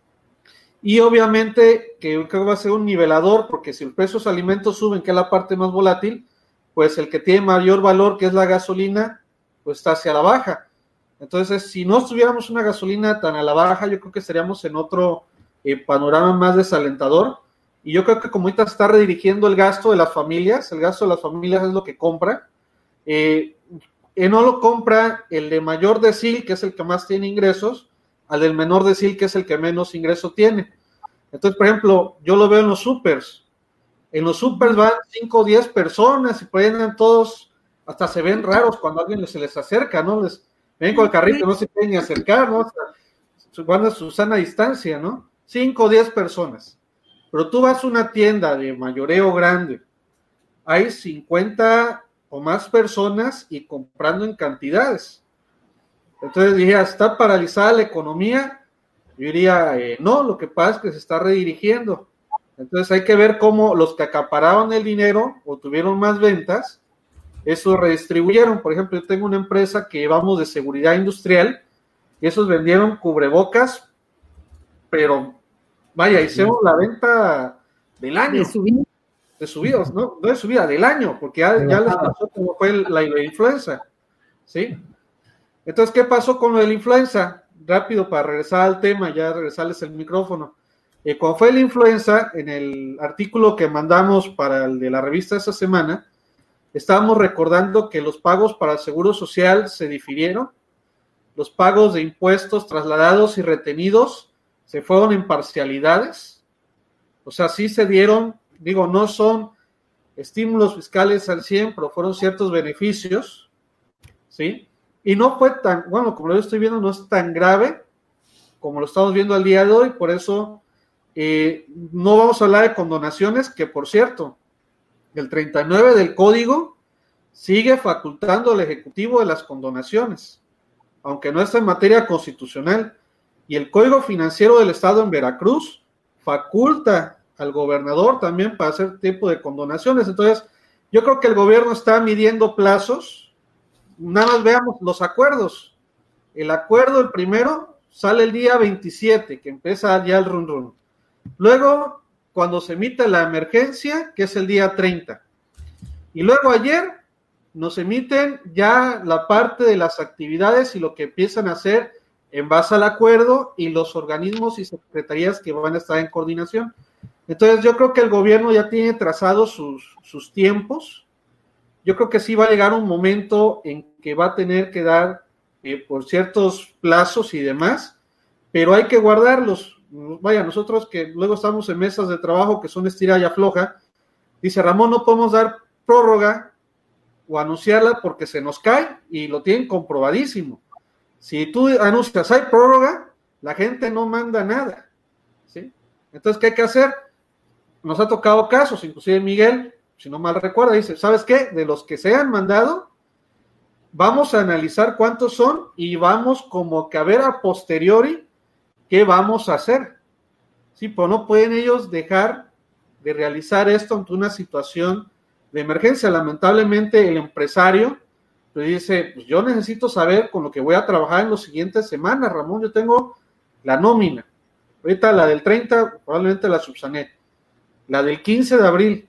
Y obviamente que creo que va a ser un nivelador, porque si los precios de alimentos suben, que es la parte más volátil, pues el que tiene mayor valor, que es la gasolina, pues está hacia la baja. Entonces, si no tuviéramos una gasolina tan a la baja, yo creo que estaríamos en otro eh, panorama más desalentador. Y yo creo que como ahorita está redirigiendo el gasto de las familias, el gasto de las familias es lo que compra, eh, eh, no lo compra el de mayor decil, que es el que más tiene ingresos, al del menor decil, que es el que menos ingreso tiene. Entonces, por ejemplo, yo lo veo en los supers. En los supers van cinco o diez personas y por ahí andan todos, hasta se ven raros cuando alguien se les acerca, ¿no? Les ven con el carrito, no se pueden ni acercar, ¿no? Guardan su sana distancia, ¿no? cinco o diez personas. Pero tú vas a una tienda de mayoreo grande, hay cincuenta o más personas y comprando en cantidades. Entonces dije, ¿está paralizada la economía? Yo diría, eh, no, lo que pasa es que se está redirigiendo. Entonces hay que ver cómo los que acapararon el dinero o tuvieron más ventas, eso redistribuyeron. Por ejemplo, yo tengo una empresa que llevamos de seguridad industrial y esos vendieron cubrebocas, pero vaya, hicimos la venta del año. De subida. De subidas, ¿no? No de subida, del año, porque ya, ya les pasó como fue la, la influenza, ¿sí? Entonces, ¿qué pasó con lo de la influenza? Rápido, para regresar al tema, ya regresarles el micrófono. Eh, cuando fue la influenza, en el artículo que mandamos para el de la revista esa semana, estábamos recordando que los pagos para el Seguro Social se difirieron, los pagos de impuestos trasladados y retenidos se fueron en parcialidades, o sea, sí se dieron, digo, no son estímulos fiscales al cien, pero fueron ciertos beneficios, ¿sí? Y no fue tan, bueno, como lo estoy viendo, no es tan grave como lo estamos viendo al día de hoy, por eso eh, no vamos a hablar de condonaciones, que por cierto, el treinta y nueve del código sigue facultando al Ejecutivo de las condonaciones, aunque no está en materia constitucional, y el Código Financiero del Estado en Veracruz faculta al gobernador también para hacer tipo de condonaciones. Entonces, yo creo que el gobierno está midiendo plazos. Nada más veamos los acuerdos. El acuerdo, el primero, sale el día veintisiete, que empieza ya el run run. Luego, cuando se emite la emergencia, que es el día treinta. Y luego ayer nos emiten ya la parte de las actividades y lo que empiezan a hacer en base al acuerdo y los organismos y secretarías que van a estar en coordinación. Entonces yo creo que el gobierno ya tiene trazados sus, sus tiempos. Yo creo que sí va a llegar un momento en que va a tener que dar eh, por ciertos plazos y demás, pero hay que guardarlos. Vaya, nosotros que luego estamos en mesas de trabajo que son estira y afloja, dice Ramón, no podemos dar prórroga o anunciarla porque se nos cae y lo tienen comprobadísimo. Si tú anuncias hay prórroga, la gente no manda nada, ¿sí? Entonces, ¿qué hay que hacer? Nos ha tocado casos, inclusive Miguel, si no mal recuerda, dice, ¿sabes qué? De los que se han mandado, vamos a analizar cuántos son y vamos como que a ver a posteriori qué vamos a hacer. Sí, pero no pueden ellos dejar de realizar esto ante una situación de emergencia. Lamentablemente el empresario pues dice, pues yo necesito saber con lo que voy a trabajar en las siguientes semanas, Ramón, yo tengo la nómina. Ahorita la del treinta probablemente la subsané. La del quince de abril,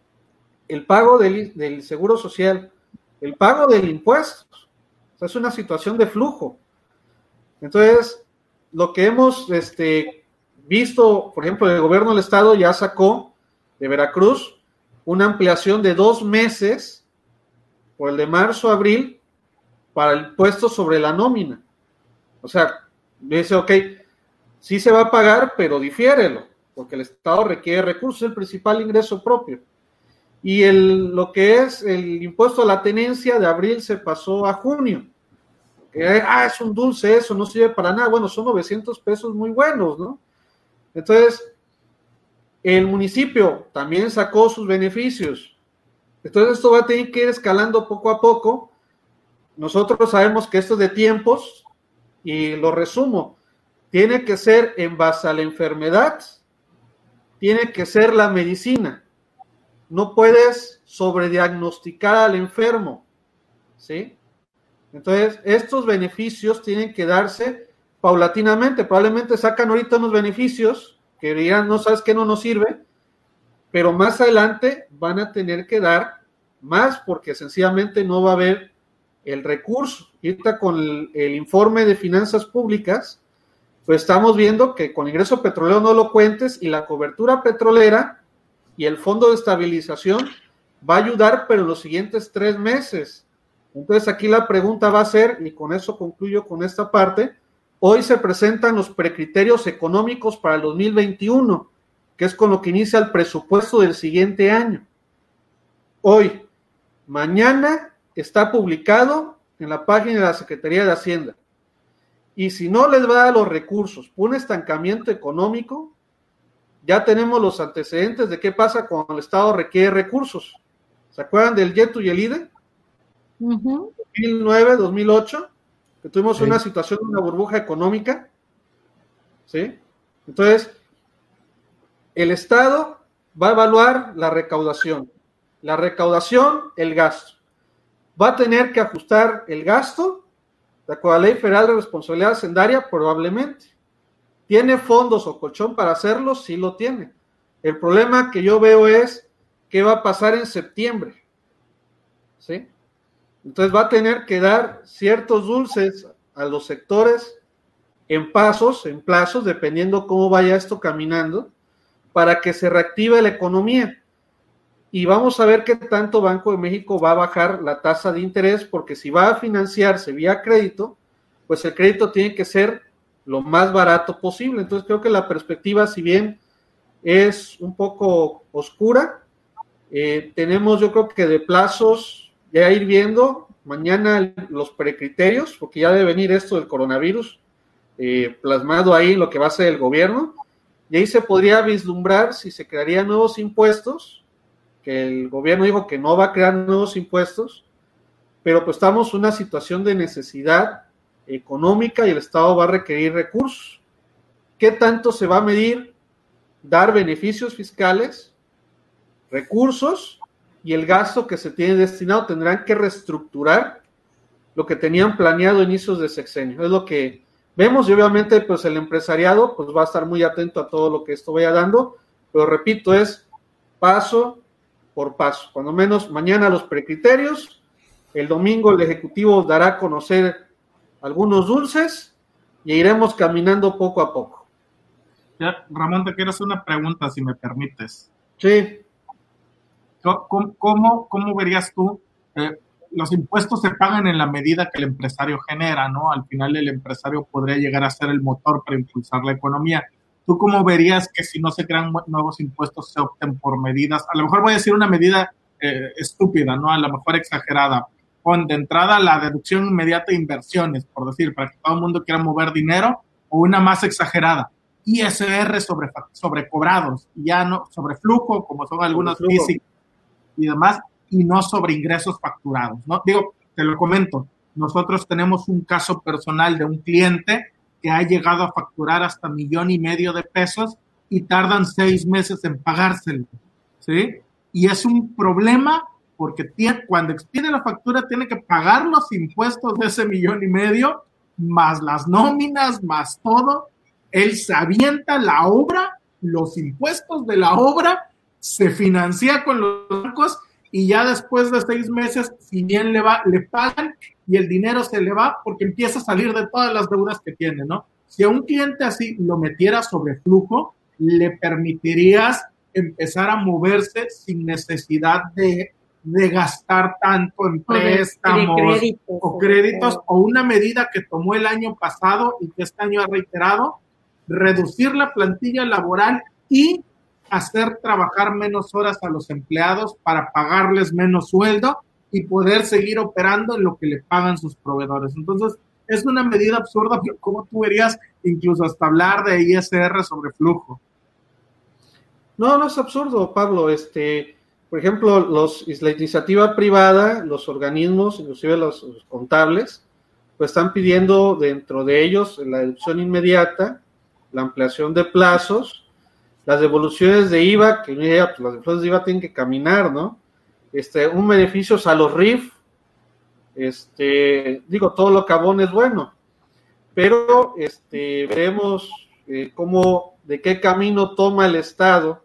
el pago del, del seguro social, el pago del impuesto. O sea, es una situación de flujo. Entonces, lo que hemos este, visto, por ejemplo, el gobierno del estado ya sacó de Veracruz una ampliación de dos meses por el de marzo a abril para el impuesto sobre la nómina. O sea, dice, ok, sí se va a pagar, pero difiérelo, porque el estado requiere recursos, es el principal ingreso propio. Y el, lo que es el impuesto a la tenencia de abril se pasó a junio. Que, ah, es un dulce eso, no sirve para nada. Bueno, son novecientos pesos muy buenos, ¿no? Entonces, el municipio también sacó sus beneficios. Entonces, esto va a tener que ir escalando poco a poco. Nosotros sabemos que esto es de tiempos, y lo resumo, tiene que ser en base a la enfermedad, tiene que ser la medicina. No puedes sobrediagnosticar al enfermo, ¿sí? Entonces, estos beneficios tienen que darse paulatinamente. Probablemente sacan ahorita unos beneficios que dirán, no sabes qué, no nos sirve, pero más adelante van a tener que dar más porque sencillamente no va a haber el recurso. Y ahorita con el, el informe de finanzas públicas, pues estamos viendo que con ingreso petrolero no lo cuentes y la cobertura petrolera y el fondo de estabilización va a ayudar, pero en los siguientes tres meses. Entonces aquí la pregunta va a ser, y con eso concluyo con esta parte, hoy se presentan los precriterios económicos para el dos mil veintiuno, que es con lo que inicia el presupuesto del siguiente año. Hoy, mañana está publicado en la página de la Secretaría de Hacienda. Y si no les va a dar los recursos por un estancamiento económico, ya tenemos los antecedentes de qué pasa cuando el Estado requiere recursos. ¿Se acuerdan del YETU y el I D E? Uh-huh. dos mil nueve, dos mil ocho, que tuvimos sí. una situación de una burbuja económica, ¿sí? Entonces, el Estado va a evaluar la recaudación, la recaudación, el gasto. Va a tener que ajustar el gasto, de acuerdo a la Ley Federal de Responsabilidad Hacendaria, probablemente. ¿Tiene fondos o colchón para hacerlo? Sí lo tiene. El problema que yo veo es qué va a pasar en septiembre, ¿sí? Entonces va a tener que dar ciertos dulces a los sectores en pasos, en plazos, dependiendo cómo vaya esto caminando, para que se reactive la economía. Y vamos a ver qué tanto Banco de México va a bajar la tasa de interés, porque si va a financiarse vía crédito, pues el crédito tiene que ser lo más barato posible. Entonces creo que la perspectiva, si bien es un poco oscura, eh, tenemos yo creo que de plazos ya ir viendo mañana los precriterios, porque ya debe venir esto del coronavirus eh, plasmado ahí lo que va a ser el gobierno, y ahí se podría vislumbrar si se crearían nuevos impuestos, que el gobierno dijo que no va a crear nuevos impuestos, pero pues estamos en una situación de necesidad económica y el Estado va a requerir recursos. ¿Qué tanto se va a medir? Dar beneficios fiscales, recursos, y el gasto que se tiene destinado. Tendrán que reestructurar lo que tenían planeado a inicios de sexenio. Es lo que vemos, y obviamente pues el empresariado pues va a estar muy atento a todo lo que esto vaya dando, pero repito, es paso por paso. Cuando menos mañana los precriterios, el domingo el Ejecutivo dará a conocer algunos dulces y iremos caminando poco a poco. Ya, Ramón, te quiero hacer una pregunta, si me permites. Sí. ¿Cómo, cómo, cómo verías tú? Eh, los impuestos se pagan en la medida que el empresario genera, ¿no? Al final el empresario podría llegar a ser el motor para impulsar la economía. ¿Tú cómo verías que si no se crean nuevos impuestos se opten por medidas? A lo mejor voy a decir una medida eh, estúpida, ¿no? A lo mejor exagerada. Con de entrada la deducción inmediata de inversiones, por decir, para que todo el mundo quiera mover dinero, o una más exagerada, I S R sobre, sobre cobrados, ya no sobre flujo, como son algunos físicos y demás, y no sobre ingresos facturados, ¿no? Digo, te lo comento, nosotros tenemos un caso personal de un cliente que ha llegado a facturar hasta millón y medio de pesos y tardan seis meses en pagárselo, ¿sí? Y es un problema porque tiene, cuando expide la factura tiene que pagar los impuestos de ese millón y medio, más las nóminas, más todo. Él se avienta la obra, los impuestos de la obra, se financia con los bancos y ya después de seis meses, si bien le va, le pagan y el dinero se le va porque empieza a salir de todas las deudas que tiene, ¿no? Si a un cliente así lo metiera sobre flujo, le permitirías empezar a moverse sin necesidad de, de gastar tanto en préstamos de créditos, o créditos, o una medida que tomó el año pasado y que este año ha reiterado, reducir la plantilla laboral y hacer trabajar menos horas a los empleados para pagarles menos sueldo y poder seguir operando en lo que le pagan sus proveedores. Entonces, es una medida absurda, pero ¿cómo tú verías incluso hasta hablar de I S R sobre flujo? No, no es absurdo, Pablo. Este, por ejemplo, los, la iniciativa privada, los organismos, inclusive los, los contables, pues están pidiendo dentro de ellos la deducción inmediata, la ampliación de plazos, las devoluciones de I V A, que pues las devoluciones de I V A tienen que caminar, ¿no? Este, un beneficio a los R I F, este, digo, todo lo que abona es bueno, pero este, veremos eh, cómo, de qué camino toma el Estado,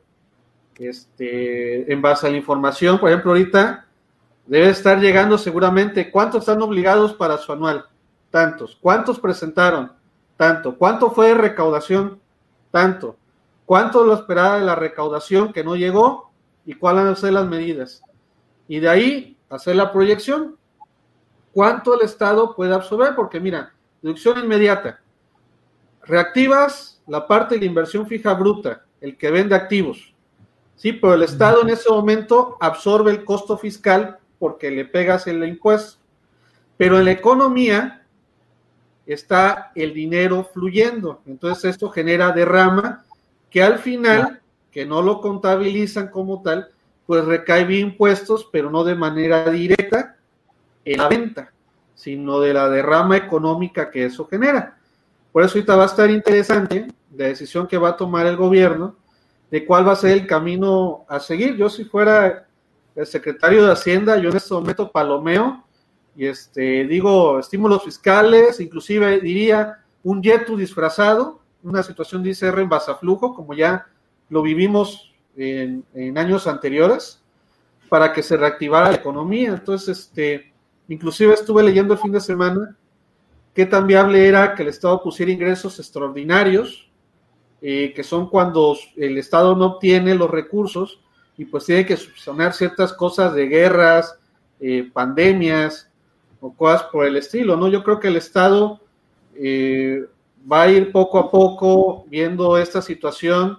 este, en base a la información. Por ejemplo, ahorita debe estar llegando seguramente, ¿cuántos están obligados para su anual? Tantos. ¿Cuántos presentaron? Tanto. ¿Cuánto fue de recaudación? Tanto. ¿Cuánto lo esperaba de la recaudación que no llegó? ¿Y cuáles van a ser las medidas? Y de ahí hacer la proyección. ¿Cuánto el Estado puede absorber? Porque mira, deducción inmediata. Reactivas la parte de la inversión fija bruta, el que vende activos. Sí, pero el Estado en ese momento absorbe el costo fiscal porque le pegas el impuesto. Pero en la economía está el dinero fluyendo. Entonces esto genera derrama que al final, que no lo contabilizan como tal, pues recae vía impuestos, pero no de manera directa en la venta, sino de la derrama económica que eso genera. Por eso ahorita va a estar interesante la decisión que va a tomar el gobierno de cuál va a ser el camino a seguir. Yo si fuera el secretario de Hacienda, yo en este momento palomeo y este digo estímulos fiscales, inclusive diría un YETU disfrazado, una situación de I C R en base a flujo, como ya lo vivimos en, en años anteriores, para que se reactivara la economía. Entonces, este, inclusive estuve leyendo el fin de semana qué tan viable era que el Estado pusiera ingresos extraordinarios, eh, que son cuando el Estado no obtiene los recursos y pues tiene que subsanar ciertas cosas de guerras, eh, pandemias o cosas por el estilo, ¿no? Yo creo que el Estado eh, va a ir poco a poco viendo esta situación,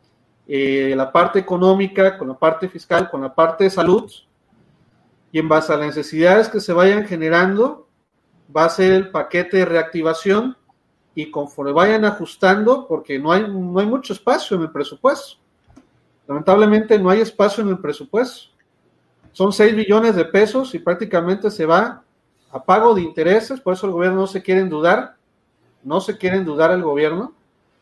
eh, la parte económica, con la parte fiscal, con la parte de salud, y en base a las necesidades que se vayan generando, va a ser el paquete de reactivación, y conforme vayan ajustando, porque no hay, no hay mucho espacio en el presupuesto. Lamentablemente no hay espacio en el presupuesto. Son seis billones de pesos y prácticamente se va a pago de intereses, por eso el gobierno no se quiere endeudar, no se quiere endeudar el gobierno,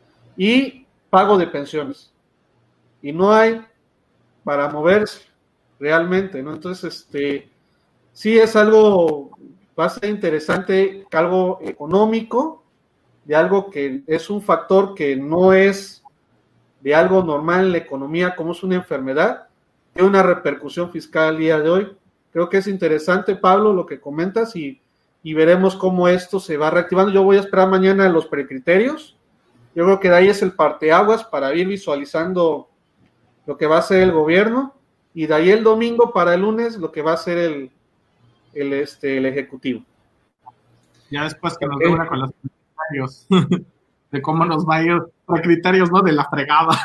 y pago de pensiones. Y no hay para moverse realmente, ¿no? Entonces, este, sí es algo, va a ser interesante, algo económico, de algo que es un factor que no es de algo normal en la economía, como es una enfermedad, tiene una repercusión fiscal al día de hoy. Creo que es interesante, Pablo, lo que comentas, y, y veremos cómo esto se va reactivando. Yo voy a esperar mañana los precriterios. Yo creo que de ahí es el parteaguas para ir visualizando lo que va a hacer el gobierno, y de ahí el domingo para el lunes lo que va a ser el, el, este, el ejecutivo. Ya después que nos dé una con los criterios de cómo nos va a ir, por criterios, ¿no? De la fregada.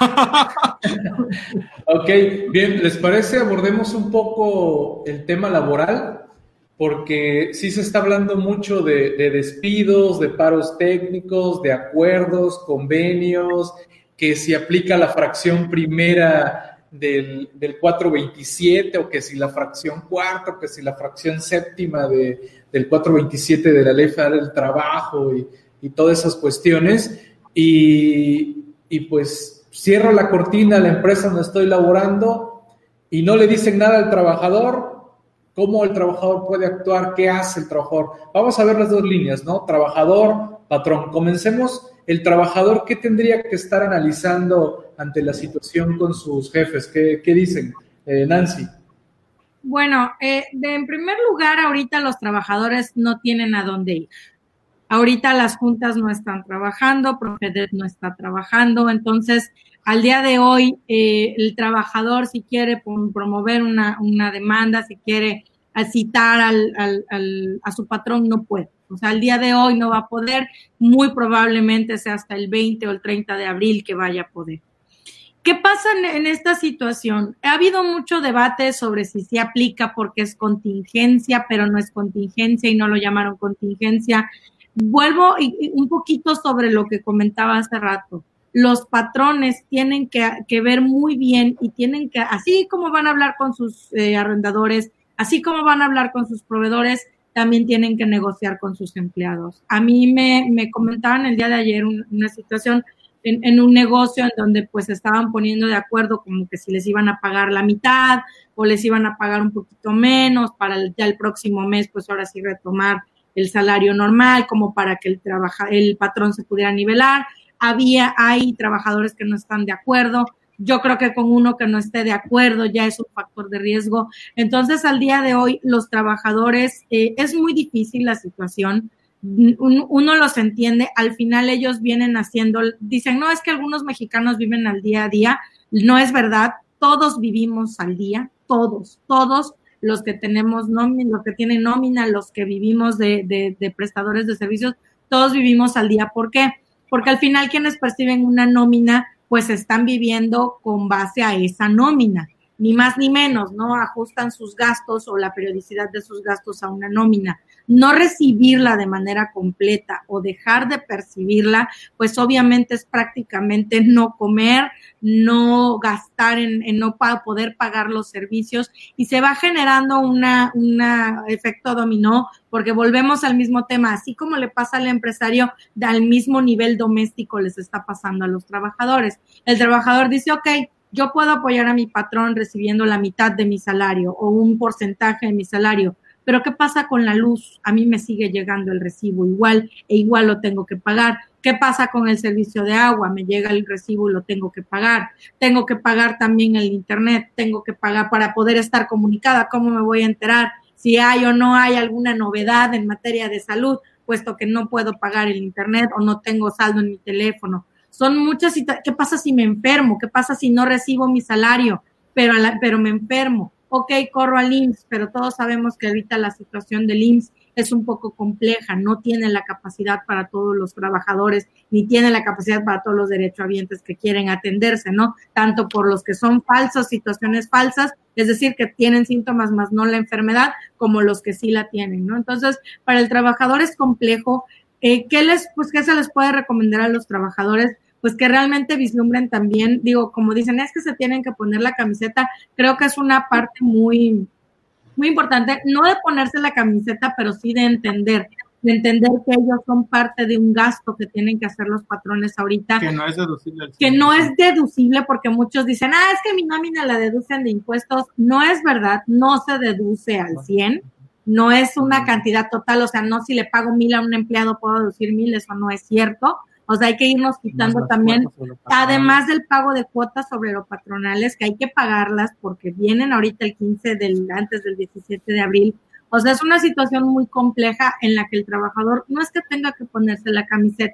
Ok, bien, ¿les parece? Abordemos un poco el tema laboral, porque sí se está hablando mucho de, de despidos, de paros técnicos, de acuerdos, convenios, que si aplica la fracción primera del, del cuatrocientos veintisiete, o que si la fracción cuarta, o que si la fracción séptima de, del cuatrocientos veintisiete de la Ley Federal del Trabajo y, y todas esas cuestiones. Y, y pues cierro la cortina a la empresa donde estoy laborando y no le dicen nada al trabajador. ¿Cómo el trabajador puede actuar? ¿Qué hace el trabajador? Vamos a ver las dos líneas, ¿no? Trabajador, patrón. Comencemos. El trabajador, ¿qué tendría que estar analizando ante la situación con sus jefes? ¿Qué, qué dicen? Eh, Nancy. Bueno, eh, de, en primer lugar, ahorita los trabajadores no tienen a dónde ir. Ahorita las juntas no están trabajando, Profedet no está trabajando, entonces al día de hoy eh, el trabajador, si quiere promover una, una demanda, si quiere citar al, al, al, a su patrón, no puede. O sea, al día de hoy no va a poder, muy probablemente sea hasta el veinte o el treinta de abril que vaya a poder. ¿Qué pasa en, en esta situación? Ha habido mucho debate sobre si se aplica porque es contingencia, pero no es contingencia y no lo llamaron contingencia. Vuelvo y, y un poquito sobre lo que comentaba hace rato. Los patrones tienen que, que ver muy bien y tienen que, así como van a hablar con sus eh, arrendadores, así como van a hablar con sus proveedores, también tienen que negociar con sus empleados. A mí me, me comentaban el día de ayer un, una situación en, en un negocio en donde pues estaban poniendo de acuerdo como que si les iban a pagar la mitad o les iban a pagar un poquito menos para el, ya el próximo mes, pues ahora sí retomar el salario normal, como para que el, trabaja, el patrón se pudiera nivelar. Había, hay trabajadores que no están de acuerdo. Yo creo que con uno que no esté de acuerdo ya es un factor de riesgo. Entonces, al día de hoy, los trabajadores, eh, es muy difícil la situación. Uno, uno los entiende. Al final ellos vienen haciendo, dicen, no, es que algunos mexicanos viven al día a día. No es verdad. Todos vivimos al día. Todos, todos. Los que tenemos nómina, los que tienen nómina, los que vivimos de, de, de prestadores de servicios, todos vivimos al día. ¿Por qué? Porque al final quienes perciben una nómina, pues están viviendo con base a esa nómina, ni más ni menos, ¿no? Ajustan sus gastos o la periodicidad de sus gastos a una nómina. No recibirla de manera completa o dejar de percibirla, pues obviamente es prácticamente no comer, no gastar en, en no pa- poder pagar los servicios y se va generando una, una efecto dominó porque volvemos al mismo tema, así como le pasa al empresario, al mismo nivel doméstico les está pasando a los trabajadores. El trabajador dice, ok, yo puedo apoyar a mi patrón recibiendo la mitad de mi salario o un porcentaje de mi salario, pero ¿qué pasa con la luz? A mí me sigue llegando el recibo igual e igual lo tengo que pagar. ¿Qué pasa con el servicio de agua? Me llega el recibo y lo tengo que pagar. Tengo que pagar también el internet, tengo que pagar para poder estar comunicada. ¿Cómo me voy a enterar si hay o no hay alguna novedad en materia de salud, puesto que no puedo pagar el internet o no tengo saldo en mi teléfono? Son muchas situaciones. ¿Qué pasa si me enfermo? ¿Qué pasa si no recibo mi salario, pero, la, pero me enfermo? Ok, corro al I M S S, pero todos sabemos que ahorita la situación del I M S S es un poco compleja, no tiene la capacidad para todos los trabajadores, ni tiene la capacidad para todos los derechohabientes que quieren atenderse, ¿no? Tanto por los que son falsos, situaciones falsas, es decir, que tienen síntomas más no la enfermedad, como los que sí la tienen, ¿no? Entonces, para el trabajador es complejo. Eh, ¿qué les, pues, qué se les puede recomendar a los trabajadores? Pues que realmente vislumbren también, digo, como dicen, es que se tienen que poner la camiseta, creo que es una parte muy, muy importante, no de ponerse la camiseta, pero sí de entender, de entender que ellos son parte de un gasto que tienen que hacer los patrones ahorita. Que no es deducible. Que no es deducible porque muchos dicen, ah, es que mi nómina la deducen de impuestos. No es verdad, no se deduce al cien, no es una cantidad total, o sea, no si le pago mil a un empleado puedo deducir mil, eso no es cierto. O sea, hay que irnos quitando también, además del pago de cuotas sobre los patronales, que hay que pagarlas porque vienen ahorita el quince del, antes del diecisiete de abril. O sea, es una situación muy compleja en la que el trabajador no es que tenga que ponerse la camiseta,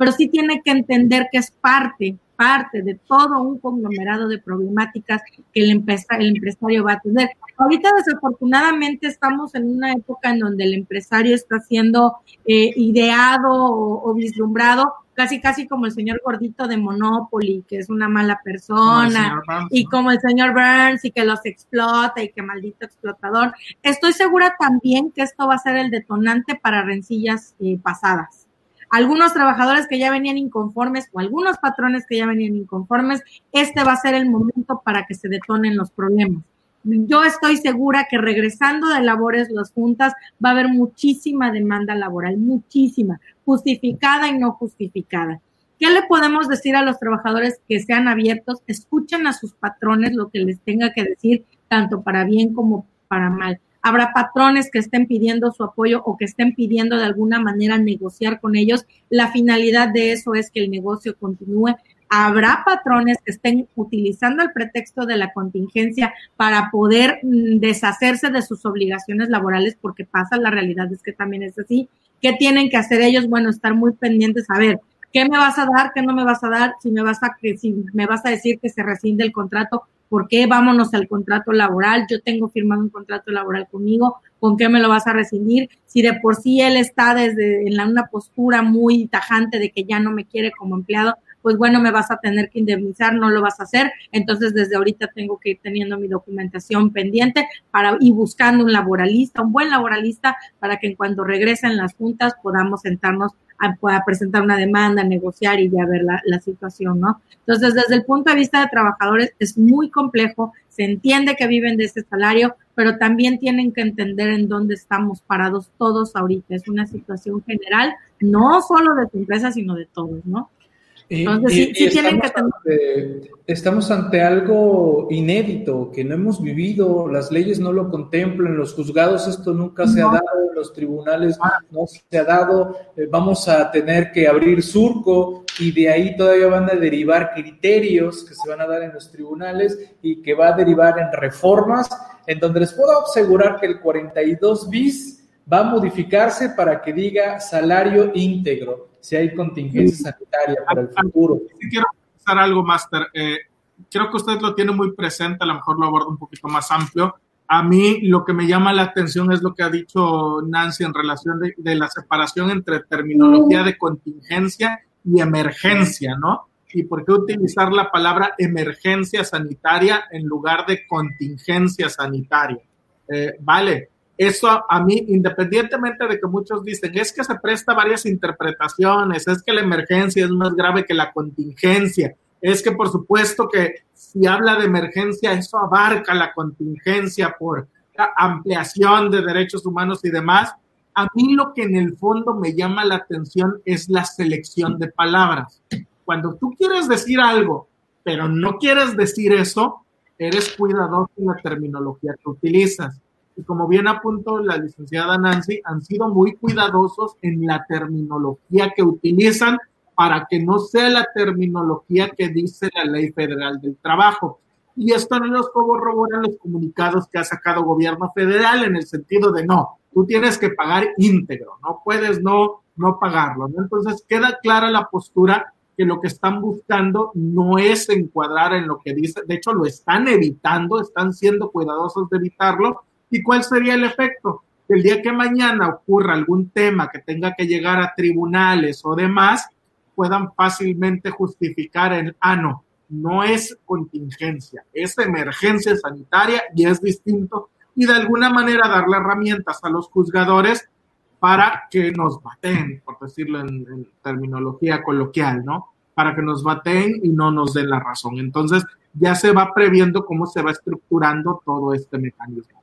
pero sí tiene que entender que es parte, parte de todo un conglomerado de problemáticas que el, empresa, el empresario va a tener. Ahorita, desafortunadamente, estamos en una época en donde el empresario está siendo eh, ideado o, o vislumbrado casi casi como el señor gordito de Monopoly, que es una mala persona, como y como el señor Burns, y que los explota, y que maldito explotador. Estoy segura también que esto va a ser el detonante para rencillas eh, pasadas. Algunos trabajadores que ya venían inconformes, o algunos patrones que ya venían inconformes, este va a ser el momento para que se detonen los problemas. Yo estoy segura que regresando de labores las juntas va a haber muchísima demanda laboral, muchísima, justificada y no justificada. ¿Qué le podemos decir a los trabajadores? Que sean abiertos, escuchen a sus patrones lo que les tenga que decir, tanto para bien como para mal. Habrá patrones que estén pidiendo su apoyo o que estén pidiendo de alguna manera negociar con ellos. La finalidad de eso es que el negocio continúe. Habrá patrones que estén utilizando el pretexto de la contingencia para poder mm, deshacerse de sus obligaciones laborales, porque pasa, la realidad es que también es así. ¿Qué tienen que hacer ellos? Bueno, estar muy pendientes, a ver, ¿qué me vas a dar? ¿Qué no me vas a dar? Si me vas a, si me vas a decir que se rescinde el contrato, ¿por qué? Vámonos al contrato laboral. Yo tengo firmado un contrato laboral conmigo. ¿Con qué me lo vas a rescindir? Si de por sí él está desde en la, una postura muy tajante de que ya no me quiere como empleado, pues bueno, me vas a tener que indemnizar, no lo vas a hacer. Entonces, desde ahorita tengo que ir teniendo mi documentación pendiente para y buscando un laboralista, un buen laboralista, para que en cuanto regresen las juntas podamos sentarnos a, a presentar una demanda, a negociar y ya ver la, la situación, ¿no? Entonces, desde el punto de vista de trabajadores es muy complejo, se entiende que viven de ese salario, pero también tienen que entender en dónde estamos parados todos ahorita. Es una situación general, no solo de tu empresa, sino de todos, ¿no? Entonces, y, sí, y sí tienen que tener... ante, estamos ante algo inédito que no hemos vivido, las leyes no lo contemplan, los juzgados esto nunca se no. ha dado, los tribunales no se ha dado, eh, vamos a tener que abrir surco y de ahí todavía van a derivar criterios que se van a dar en los tribunales y que va a derivar en reformas en donde les puedo asegurar que el cuarenta y dos bis va a modificarse para que diga salario íntegro, si hay contingencia sanitaria para el futuro. Sí, quiero pensar algo, Master. Eh, creo que usted lo tiene muy presente, a lo mejor lo aborda un poquito más amplio. A mí lo que me llama la atención es lo que ha dicho Nancy en relación de, de la separación entre terminología de contingencia y emergencia, ¿no? ¿Y por qué utilizar la palabra emergencia sanitaria en lugar de contingencia sanitaria? Eh, vale. Eso a mí, independientemente de que muchos dicen, es que se presta varias interpretaciones, es que la emergencia es más grave que la contingencia, es que por supuesto que si habla de emergencia, eso abarca la contingencia por ampliación de derechos humanos y demás. A mí lo que en el fondo me llama la atención es la selección de palabras. Cuando tú quieres decir algo, pero no quieres decir eso, eres cuidadoso en la terminología que utilizas. Y como bien apuntó la licenciada Nancy, han sido muy cuidadosos en la terminología que utilizan para que no sea la terminología que dice la Ley Federal del Trabajo. Y esto no los corroboran los comunicados que ha sacado gobierno federal en el sentido de no, tú tienes que pagar íntegro, no puedes no, no pagarlo, ¿no? Entonces queda clara la postura que lo que están buscando no es encuadrar en lo que dice, de hecho lo están evitando, están siendo cuidadosos de evitarlo. ¿Y cuál sería el efecto? El día que mañana ocurra algún tema que tenga que llegar a tribunales o demás, puedan fácilmente justificar el, ah, no, no es contingencia, es emergencia sanitaria y es distinto, y de alguna manera darle herramientas a los juzgadores para que nos baten, por decirlo en, en terminología coloquial, ¿no? Para que nos baten y no nos den la razón. Entonces, ya se va previendo cómo se va estructurando todo este mecanismo.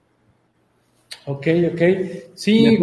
Ok, ok. Sí,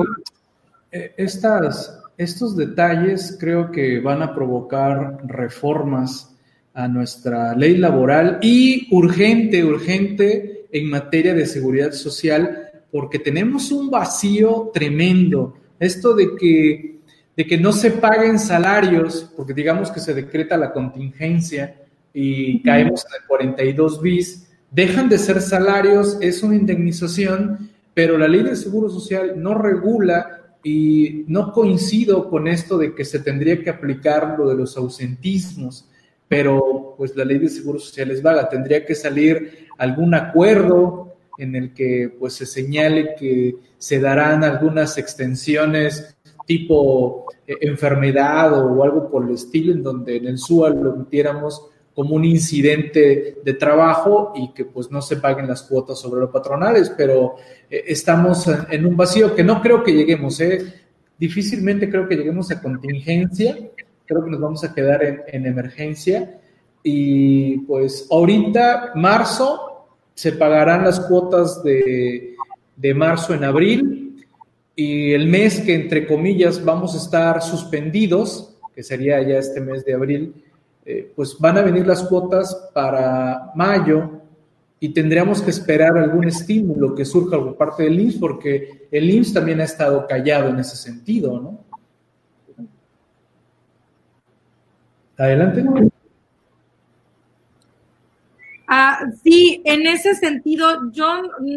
estas, estos detalles creo que van a provocar reformas a nuestra ley laboral y urgente, urgente en materia de seguridad social, porque tenemos un vacío tremendo. Esto de que, de que no se paguen salarios, porque digamos que se decreta la contingencia y caemos en el cuarenta y dos bis, dejan de ser salarios, es una indemnización, pero la ley del Seguro Social no regula y no coincido con esto de que se tendría que aplicar lo de los ausentismos, pero pues la ley de seguro social es vaga, tendría que salir algún acuerdo en el que pues se señale que se darán algunas extensiones tipo eh, enfermedad o algo por el estilo, en donde en el S U A lo metiéramos como un incidente de trabajo y que pues no se paguen las cuotas sobre los patronales, pero eh, estamos en, en un vacío que no creo que lleguemos, eh. difícilmente creo que lleguemos a contingencia, creo que nos vamos a quedar en, en emergencia, y pues ahorita, marzo, se pagarán las cuotas de, de marzo en abril, y el mes que entre comillas vamos a estar suspendidos, que sería ya este mes de abril, eh, pues van a venir las cuotas para mayo, y tendríamos que esperar algún estímulo que surja por parte del I M S S, porque el I M S S también ha estado callado en ese sentido, ¿no? Adelante. Ah, sí, en ese sentido, yo,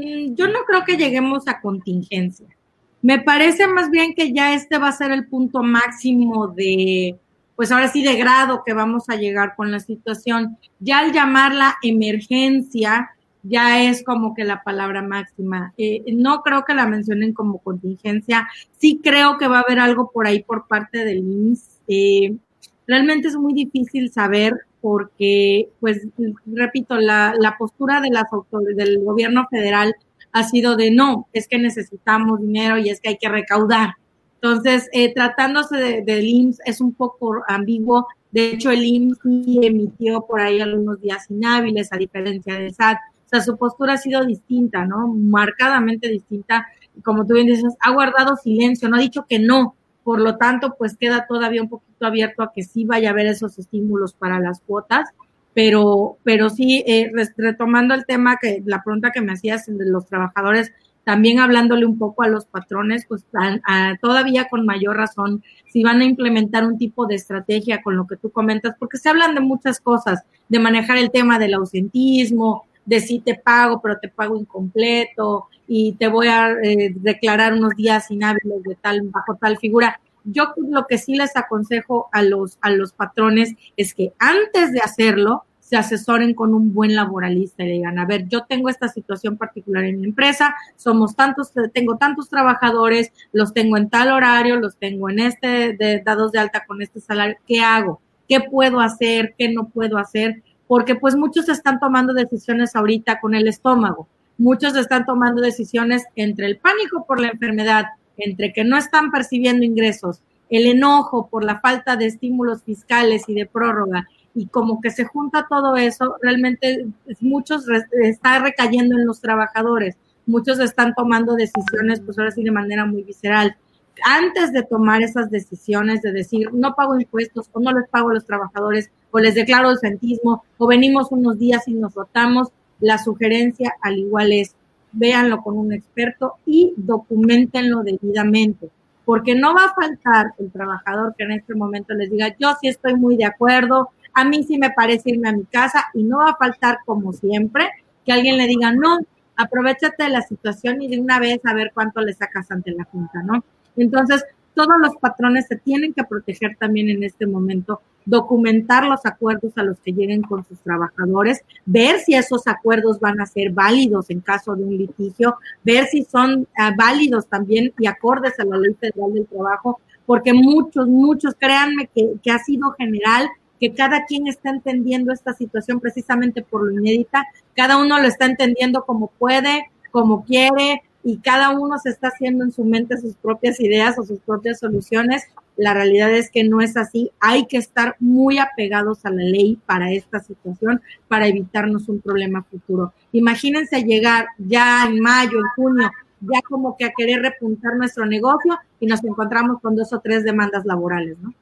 yo no creo que lleguemos a contingencia. Me parece más bien que ya este va a ser el punto máximo de, pues ahora sí, de grado que vamos a llegar con la situación. Ya al llamarla emergencia, ya es como que la palabra máxima. Eh, no creo que la mencionen como contingencia. Sí creo que va a haber algo por ahí por parte del I M S S. Eh, realmente es muy difícil saber, porque, pues, repito, la, la postura de las autoridades, del gobierno federal ha sido de no, es que necesitamos dinero y es que hay que recaudar. Entonces, eh, tratándose de, del I M S S es un poco ambiguo. De hecho, el I M S S sí emitió por ahí algunos días inhábiles, a diferencia del S A T. O sea, su postura ha sido distinta, ¿no? Marcadamente distinta. Y como tú bien dices, ha guardado silencio, no ha dicho que no. Por lo tanto, pues queda todavía un poquito abierto a que sí vaya a haber esos estímulos para las cuotas, pero, pero sí, eh, retomando el tema, que la pregunta que me hacías de los trabajadores, también hablándole un poco a los patrones, pues a, a, todavía con mayor razón, si van a implementar un tipo de estrategia con lo que tú comentas, porque se hablan de muchas cosas, de manejar el tema del ausentismo, de si te pago, pero te pago incompleto, y te voy a eh, declarar unos días inhábiles de tal, bajo tal figura. Yo lo que sí les aconsejo a los, a los patrones es que antes de hacerlo, se asesoren con un buen laboralista y digan, a ver, yo tengo esta situación particular en mi empresa, somos tantos, tengo tantos trabajadores, los tengo en tal horario, los tengo en este, de, dados de alta con este salario, ¿qué hago? ¿Qué puedo hacer? ¿Qué no puedo hacer? Porque pues muchos están tomando decisiones ahorita con el estómago, muchos están tomando decisiones entre el pánico por la enfermedad, entre que no están percibiendo ingresos, el enojo por la falta de estímulos fiscales y de prórroga, y como que se junta todo eso, realmente muchos re, está recayendo en los trabajadores, muchos están tomando decisiones, pues ahora sí de manera muy visceral. Antes de tomar esas decisiones de decir, no pago impuestos, o no les pago a los trabajadores, o les declaro ausentismo, o venimos unos días y nos rotamos, la sugerencia al igual es, véanlo con un experto y documentenlo debidamente, porque no va a faltar el trabajador que en este momento les diga, yo sí estoy muy de acuerdo, a mí sí me parece irme a mi casa, y no va a faltar, como siempre, que alguien le diga, no, aprovechate de la situación y de una vez a ver cuánto le sacas ante la junta, ¿no? Entonces, todos los patrones se tienen que proteger también en este momento, documentar los acuerdos a los que lleguen con sus trabajadores, ver si esos acuerdos van a ser válidos en caso de un litigio, ver si son uh, válidos también y acordes a la Ley Federal del Trabajo, porque muchos, muchos, créanme que, que ha sido general, que cada quien está entendiendo esta situación precisamente por lo inédita, cada uno lo está entendiendo como puede, como quiere, y cada uno se está haciendo en su mente sus propias ideas o sus propias soluciones. La realidad es que no es así. Hay que estar muy apegados a la ley para esta situación, para evitarnos un problema futuro. Imagínense llegar ya en mayo, en junio, ya como que a querer repuntar nuestro negocio y nos encontramos con dos o tres demandas laborales, ¿no?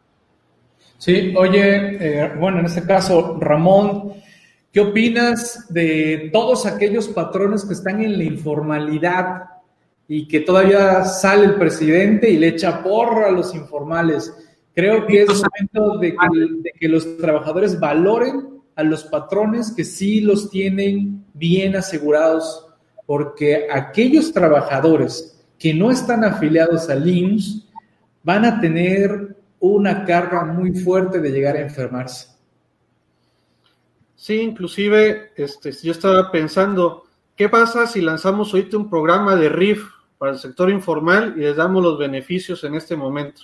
Sí, oye, eh, bueno, en este caso, Ramón, ¿qué opinas de todos aquellos patrones que están en la informalidad y que todavía sale el presidente y le echa porra a los informales? Creo que es momento de que, de que los trabajadores valoren a los patrones que sí los tienen bien asegurados, porque aquellos trabajadores que no están afiliados al I M S S van a tener una carga muy fuerte de llegar a enfermarse. Sí, inclusive este, yo estaba pensando, ¿qué pasa si lanzamos ahorita un programa de R I F para el sector informal y les damos los beneficios en este momento?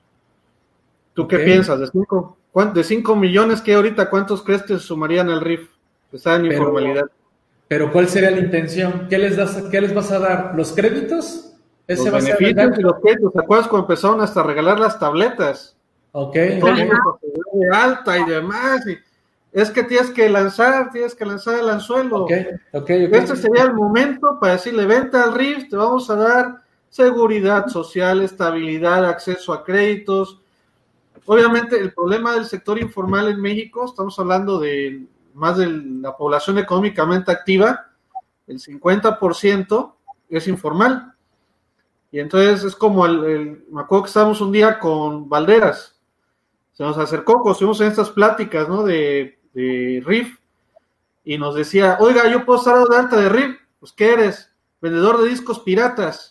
¿Tú okay. qué piensas? ¿De cinco, de cinco millones que ahorita cuántos crees que se sumarían al R I F? Que están en pero, informalidad. Pero ¿cuál sería la intención? ¿Qué les, das, qué les vas a dar? ¿Los créditos? ¿Ese los va beneficios a ser y los créditos. ¿Te acuerdas cuando empezaron hasta a regalar las tabletas? Ok. Todo el mundo de alta y demás. Y es que tienes que lanzar, tienes que lanzar el anzuelo. Okay, okay, okay. Este sería el momento para decirle, vente al R I F, te vamos a dar seguridad social, estabilidad, acceso a créditos. Obviamente el problema del sector informal en México, estamos hablando de más de la población económicamente activa, el cincuenta por ciento es informal. Y entonces es como, el, el me acuerdo que estábamos un día con Valderas, se nos acercó, cuando estuvimos en estas pláticas, ¿no? De, de R I F, y nos decía, oiga, yo puedo estar de alta de R I F, pues ¿qué eres? Vendedor de discos piratas.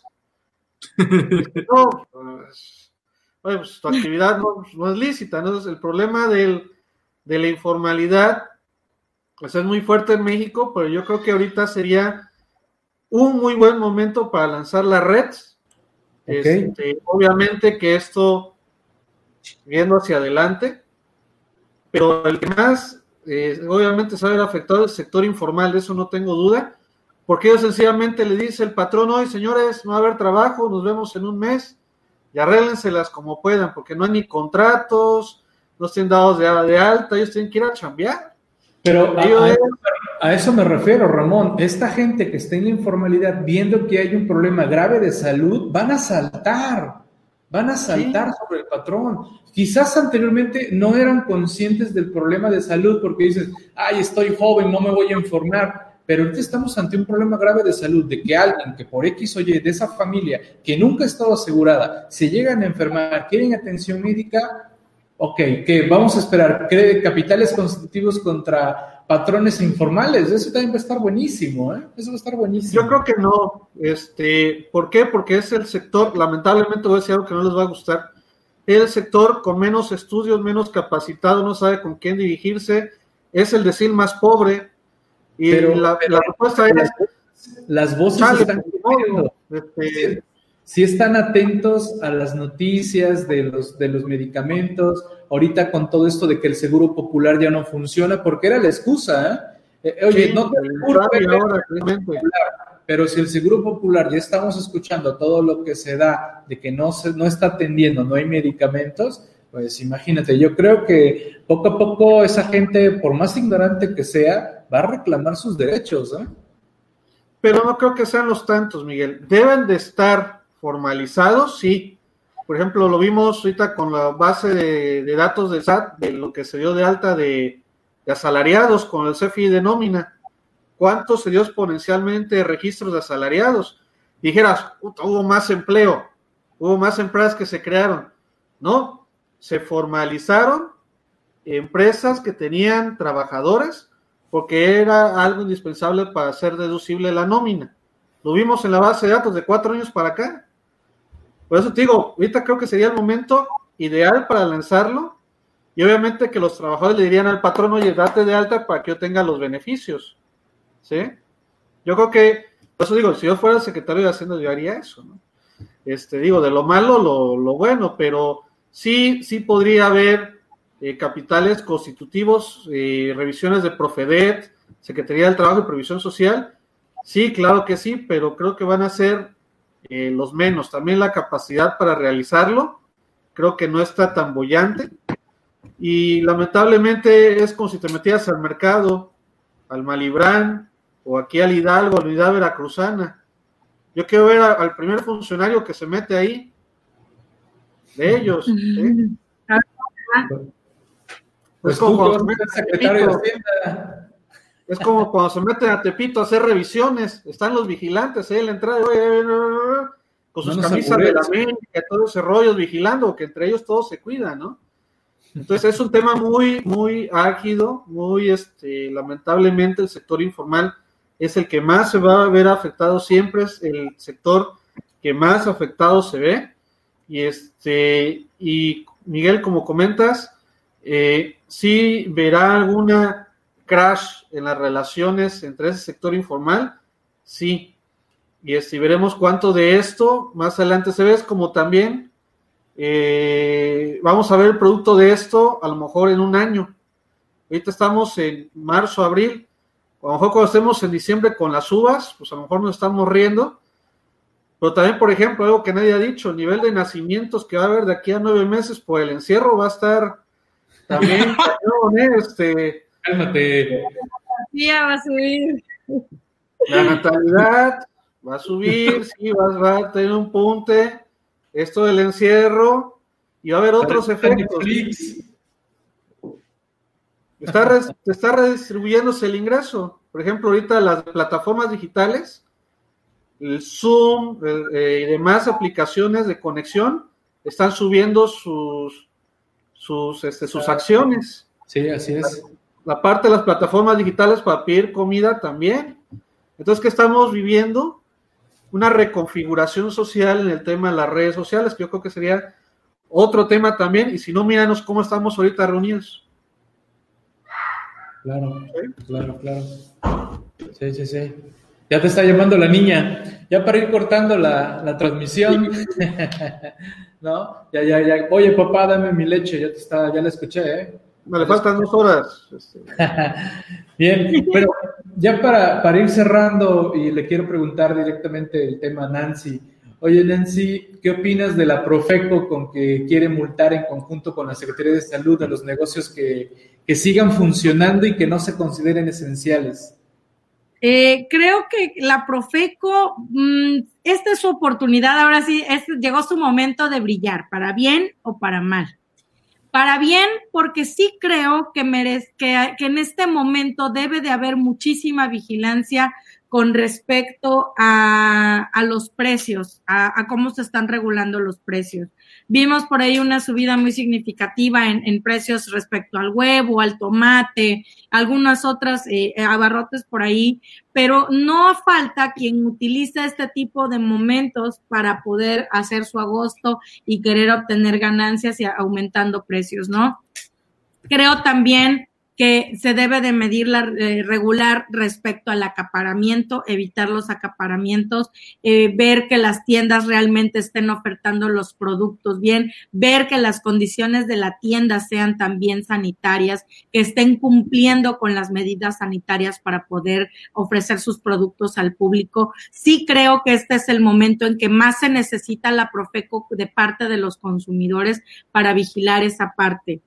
No, pues, oye, pues tu actividad no, no es lícita, ¿no? Entonces, el problema del, de la informalidad, pues es muy fuerte en México, pero yo creo que ahorita sería un muy buen momento para lanzar la red. Okay. Este, obviamente que esto viendo hacia adelante, pero el que más eh, obviamente se va a ver afectado es el sector informal, de eso no tengo duda, porque ellos sencillamente le dice el patrón, hoy señores, no va a haber trabajo, nos vemos en un mes, y arréglenselas como puedan, porque no hay ni contratos, no estén dados de, de alta, ellos tienen que ir a chambear. Pero a, a, eso, a eso me refiero, Ramón. Esta gente que está en la informalidad, viendo que hay un problema grave de salud, van a saltar, van a saltar sí. sobre el patrón. Quizás anteriormente no eran conscientes del problema de salud porque dices, ay, estoy joven, no me voy a informar. Pero ahorita estamos ante un problema grave de salud, de que alguien que por X o Y de esa familia, que nunca ha estado asegurada, se llegan a enfermar, quieren atención médica. Ok, que vamos a esperar capitales constitutivos contra patrones informales, eso también va a estar buenísimo, ¿eh? Eso va a estar buenísimo. Yo creo que no, este, ¿por qué? Porque es el sector, lamentablemente voy a decir algo que no les va a gustar, el sector con menos estudios, menos capacitado, no sabe con quién dirigirse, es el decil más pobre, y pero, la, pero la respuesta es... Las voces chale, están cambiando. Este, si están atentos a las noticias de los, de los medicamentos, ahorita con todo esto de que el seguro popular ya no funciona, porque era la excusa, ¿eh? eh oye, sí, no te ahora, pero si el seguro popular ya estamos escuchando todo lo que se da, de que no, se, no está atendiendo, no hay medicamentos, pues imagínate, yo creo que poco a poco esa gente, por más ignorante que sea, va a reclamar sus derechos, ¿eh? Pero no creo que sean los tantos, Miguel. Deben de estar formalizados, sí. Por ejemplo, lo vimos ahorita con la base de, de datos del S A T, de lo que se dio de alta de, de asalariados con el C F I de nómina. ¿Cuánto se dio exponencialmente de registros de asalariados? Dijeras, hubo más empleo, hubo más empresas que se crearon. No, se formalizaron empresas que tenían trabajadores porque era algo indispensable para hacer deducible la nómina. Lo vimos en la base de datos de cuatro años para acá. Por eso te digo, ahorita creo que sería el momento ideal para lanzarlo y obviamente que los trabajadores le dirían al patrón, oye, date de alta para que yo tenga los beneficios, ¿sí? Yo creo que, por eso digo, si yo fuera el secretario de Hacienda yo haría eso, ¿no? Este, digo, de lo malo, lo, lo bueno, pero sí, sí podría haber eh, capitales constitutivos, eh, revisiones de Profedet, Secretaría del Trabajo y Previsión Social. Sí, claro que sí, pero creo que van a ser eh, los menos. También la capacidad para realizarlo, creo que no está tan boyante. Y lamentablemente es como si te metieras al mercado, al Malibrán, o aquí al Hidalgo, a la unidad veracruzana. Yo quiero ver a, al primer funcionario que se mete ahí, de ellos. ¿eh? Pues es como cuando se meten secretario de Hacienda. Es como cuando se meten a Tepito a hacer revisiones, están los vigilantes ahí en la entrada, con sus no camisas de la América, todos esos rollos vigilando, que entre ellos todos se cuidan, ¿no? Entonces es un tema muy, muy álgido, muy, este, lamentablemente el sector informal es el que más se va a ver afectado siempre, es el sector que más afectado se ve. Y este y Miguel, como comentas, eh, sí verá alguna crash en las relaciones entre ese sector informal, sí. Y este, veremos cuánto de esto más adelante se ve, es como también eh, vamos a ver el producto de esto a lo mejor en un año. Ahorita estamos en marzo, abril, a lo mejor cuando estemos en diciembre con las uvas, pues a lo mejor nos estamos riendo. Pero también, por ejemplo, algo que nadie ha dicho, el nivel de nacimientos que va a haber de aquí a nueve meses por el encierro va a estar también, cañón, ¿eh? Este, Cálmate. La va a subir. La natalidad va a subir, sí, va, va a tener un punte, esto del encierro, y va a haber otros efectos. Está, re, está redistribuyéndose el ingreso. Por ejemplo, ahorita las plataformas digitales, el Zoom eh, y demás aplicaciones de conexión están subiendo sus sus este, sus acciones. Sí, así es. La, la parte de las plataformas digitales para pedir comida también. Entonces, ¿qué estamos viviendo? Una reconfiguración social en el tema de las redes sociales, que yo creo que sería otro tema también. Y si no, míranos cómo estamos ahorita reunidos. Claro, ¿sí? claro, claro. Sí, sí, sí. Ya te está llamando la niña, ya para ir cortando la, la transmisión, ¿no? Ya, ya, ya. Oye, papá, dame mi leche, ya te está, ya la escuché, ¿eh? Me le faltan dos horas. Bien, pero ya para, para ir cerrando, y le quiero preguntar directamente el tema a Nancy. Oye, Nancy, ¿qué opinas de la Profeco con que quiere multar en conjunto con la Secretaría de Salud a los negocios que, que sigan funcionando y que no se consideren esenciales? Eh, creo que la Profeco, mmm, esta es su oportunidad, ahora sí, este, llegó su momento de brillar, para bien o para mal. Para bien, porque sí creo que, merez, que, que en este momento debe de haber muchísima vigilancia con respecto a, a los precios, a, a cómo se están regulando los precios. Vimos por ahí una subida muy significativa en, en precios respecto al huevo, al tomate, algunas otras eh, abarrotes por ahí, pero no falta quien utiliza este tipo de momentos para poder hacer su agosto y querer obtener ganancias y aumentando precios, ¿no? Creo también que se debe de medir la, eh, regular respecto al acaparamiento, evitar los acaparamientos, eh, ver que las tiendas realmente estén ofertando los productos bien, ver que las condiciones de la tienda sean también sanitarias, que estén cumpliendo con las medidas sanitarias para poder ofrecer sus productos al público. Sí creo que este es el momento en que más se necesita la Profeco de parte de los consumidores para vigilar esa parte.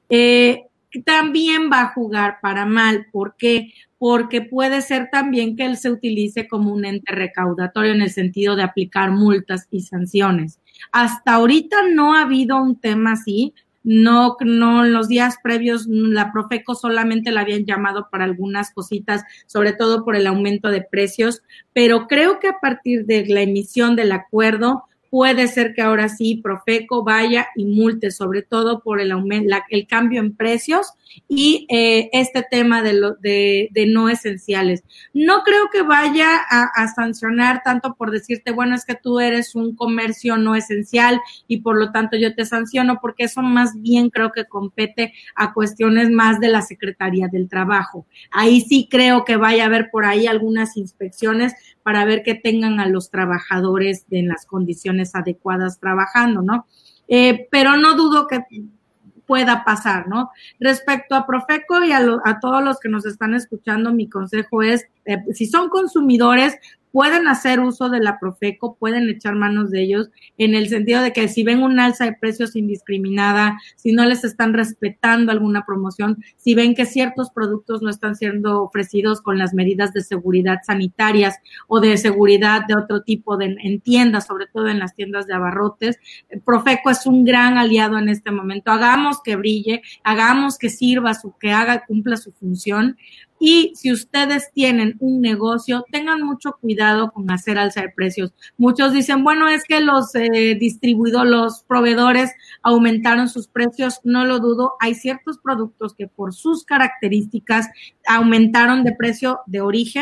Eh, También va a jugar para mal. ¿Por qué? Porque puede ser también que él se utilice como un ente recaudatorio en el sentido de aplicar multas y sanciones. Hasta ahorita no ha habido un tema así. No, no, en los días previos la Profeco solamente la habían llamado para algunas cositas, sobre todo por el aumento de precios, pero creo que a partir de la emisión del acuerdo puede ser que ahora sí Profeco vaya y multe, sobre todo por el aumento, la, el cambio en precios y eh, este tema de, lo, de, de no esenciales. No creo que vaya a, a sancionar tanto por decirte, bueno, es que tú eres un comercio no esencial y por lo tanto yo te sanciono, porque eso más bien creo que compete a cuestiones más de la Secretaría del Trabajo. Ahí sí creo que vaya a haber por ahí algunas inspecciones para ver que tengan a los trabajadores en las condiciones adecuadas trabajando, ¿no? Eh, pero no dudo que pueda pasar, ¿no? Respecto a Profeco y a, lo, a todos los que nos están escuchando, mi consejo es, eh, si son consumidores, pueden hacer uso de la Profeco, pueden echar manos de ellos, en el sentido de que si ven un alza de precios indiscriminada, si no les están respetando alguna promoción, si ven que ciertos productos no están siendo ofrecidos con las medidas de seguridad sanitarias o de seguridad de otro tipo de, en tiendas, sobre todo en las tiendas de abarrotes, Profeco es un gran aliado en este momento. Hagamos que brille, hagamos que sirva, su, que haga, cumpla su función. Y si ustedes tienen un negocio, tengan mucho cuidado con hacer alza de precios. Muchos dicen, bueno, es que los eh, distribuidores, los proveedores aumentaron sus precios. No lo dudo. Hay ciertos productos que por sus características aumentaron de precio de origen.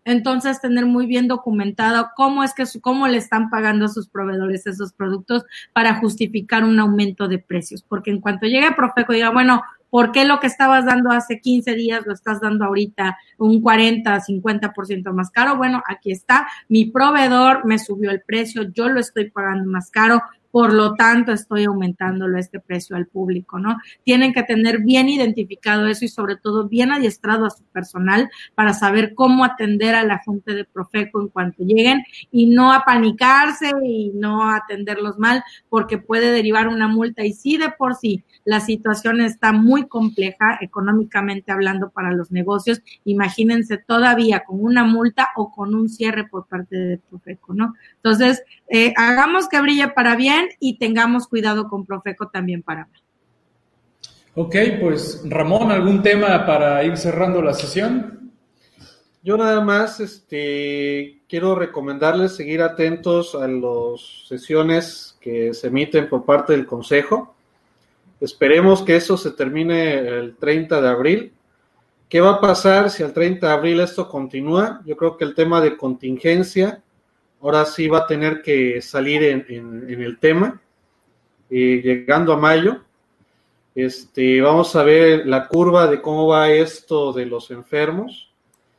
entonces tener muy bien documentado cómo es que su, cómo le están pagando a sus proveedores esos productos para justificar un aumento de precios, porque en cuanto llegue Profeco y diga, bueno, ¿por qué lo que estabas dando hace quince días lo estás dando ahorita un cuarenta, cincuenta por ciento más caro? Bueno, aquí está, mi proveedor me subió el precio, yo lo estoy pagando más caro, por lo tanto estoy aumentándolo este precio al público, ¿no? Tienen que tener bien identificado eso y sobre todo bien adiestrado a su personal para saber cómo atender a la gente de Profeco en cuanto lleguen y no apanicarse y no atenderlos mal porque puede derivar una multa y sí de por sí la situación está muy compleja económicamente hablando para los negocios, imagínense todavía con una multa o con un cierre por parte de Profeco, ¿no? Entonces, eh, hagamos que brille para bien y tengamos cuidado con Profeco también para mal. Ok, pues Ramón, ¿algún tema para ir cerrando la sesión? Yo nada más este, quiero recomendarles seguir atentos a las sesiones que se emiten por parte del Consejo. Esperemos que eso se termine el treinta de abril. ¿Qué va a pasar si el treinta de abril esto continúa? Yo creo que el tema de contingencia ahora sí va a tener que salir en, en, en el tema, eh, llegando a mayo. Este, vamos a ver la curva de cómo va esto de los enfermos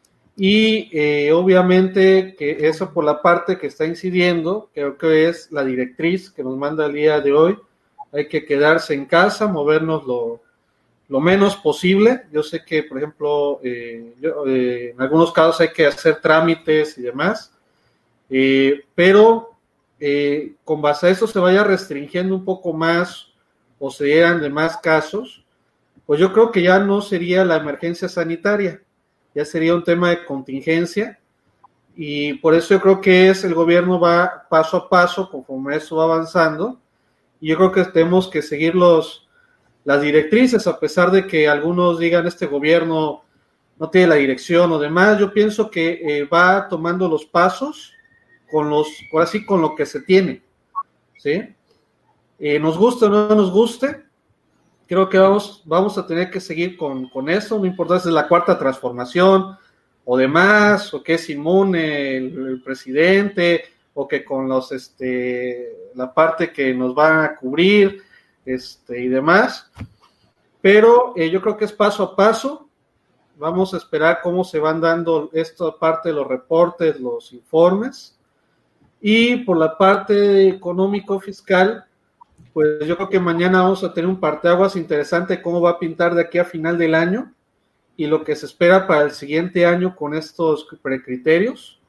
y eh, obviamente que eso por la parte que está incidiendo, creo que es la directriz que nos manda el día de hoy, hay que quedarse en casa, movernos lo, lo menos posible. Yo sé que, por ejemplo, eh, yo, eh, en algunos casos hay que hacer trámites y demás, Eh, pero eh, con base a eso se vaya restringiendo un poco más o se llegan de más casos, pues yo creo que ya no sería la emergencia sanitaria, ya sería un tema de contingencia y por eso yo creo que es el gobierno va paso a paso conforme eso va avanzando y yo creo que tenemos que seguir los, las directrices a pesar de que algunos digan este gobierno no tiene la dirección o demás. Yo pienso que eh, va tomando los pasos con los, ahora sí, con lo que se tiene, ¿sí? Eh, nos guste o no nos guste, creo que vamos, vamos a tener que seguir con, con eso, no importa si es la cuarta transformación o demás, o que es inmune el, el presidente, o que con los, este, la parte que nos van a cubrir, este, y demás, pero eh, yo creo que es paso a paso. Vamos a esperar cómo se van dando esta parte de los reportes, los informes. Y por la parte económico-fiscal, pues yo creo que mañana vamos a tener un parteaguas interesante de cómo va a pintar de aquí a final del año y lo que se espera para el siguiente año con estos precriterios.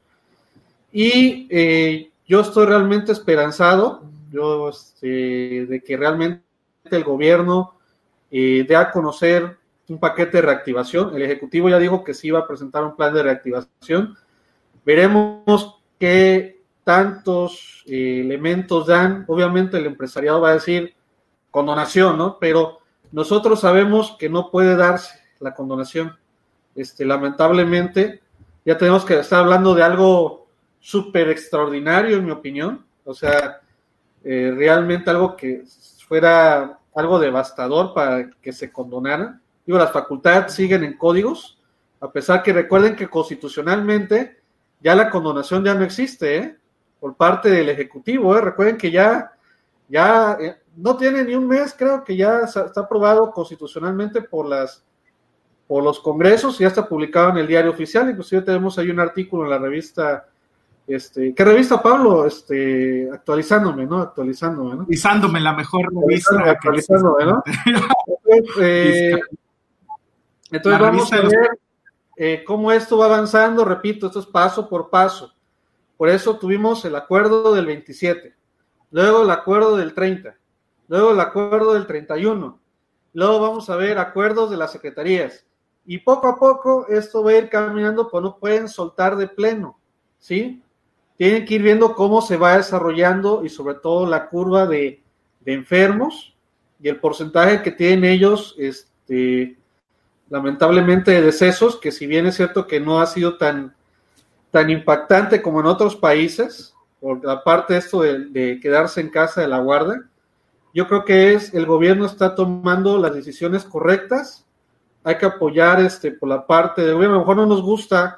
Y eh, yo estoy realmente esperanzado yo, este, de que realmente el gobierno eh, dé a conocer un paquete de reactivación. El Ejecutivo ya dijo que sí iba a presentar un plan de reactivación. Veremos qué tantos eh, elementos dan. Obviamente el empresariado va a decir condonación, ¿no? Pero nosotros sabemos que no puede darse la condonación. Este, lamentablemente, ya tenemos que estar hablando de algo súper extraordinario, en mi opinión. O sea, eh, realmente algo que fuera algo devastador para que se condonara. Digo, las facultades siguen en códigos, a pesar que recuerden que constitucionalmente ya la condonación ya no existe, ¿eh? Por parte del Ejecutivo, ¿eh? Recuerden que ya, ya eh, no tiene ni un mes, creo que ya está aprobado constitucionalmente por las por los congresos, ya está publicado en el diario oficial, inclusive tenemos ahí un artículo en la revista, este, ¿qué revista, Pablo? Este, actualizándome, ¿no? Actualizándome, ¿no? Actualizándome, la mejor revista. Actualizándome, ¿no? Entonces, eh, entonces vamos a ver eh, cómo esto va avanzando, repito, esto es paso por paso. Por eso tuvimos el acuerdo del veintisiete, luego el acuerdo del treinta, luego el acuerdo del treinta y uno, luego vamos a ver acuerdos de las secretarías, y poco a poco esto va a ir caminando, pues no pueden soltar de pleno, ¿sí? Tienen que ir viendo cómo se va desarrollando y sobre todo la curva de, de enfermos y el porcentaje que tienen ellos, este, lamentablemente, de decesos, que si bien es cierto que no ha sido tan, tan impactante como en otros países, por la parte de esto de, de quedarse en casa de la guardia, yo creo que es el gobierno está tomando las decisiones correctas. Hay que apoyar este por la parte de gobierno. A lo mejor no nos gusta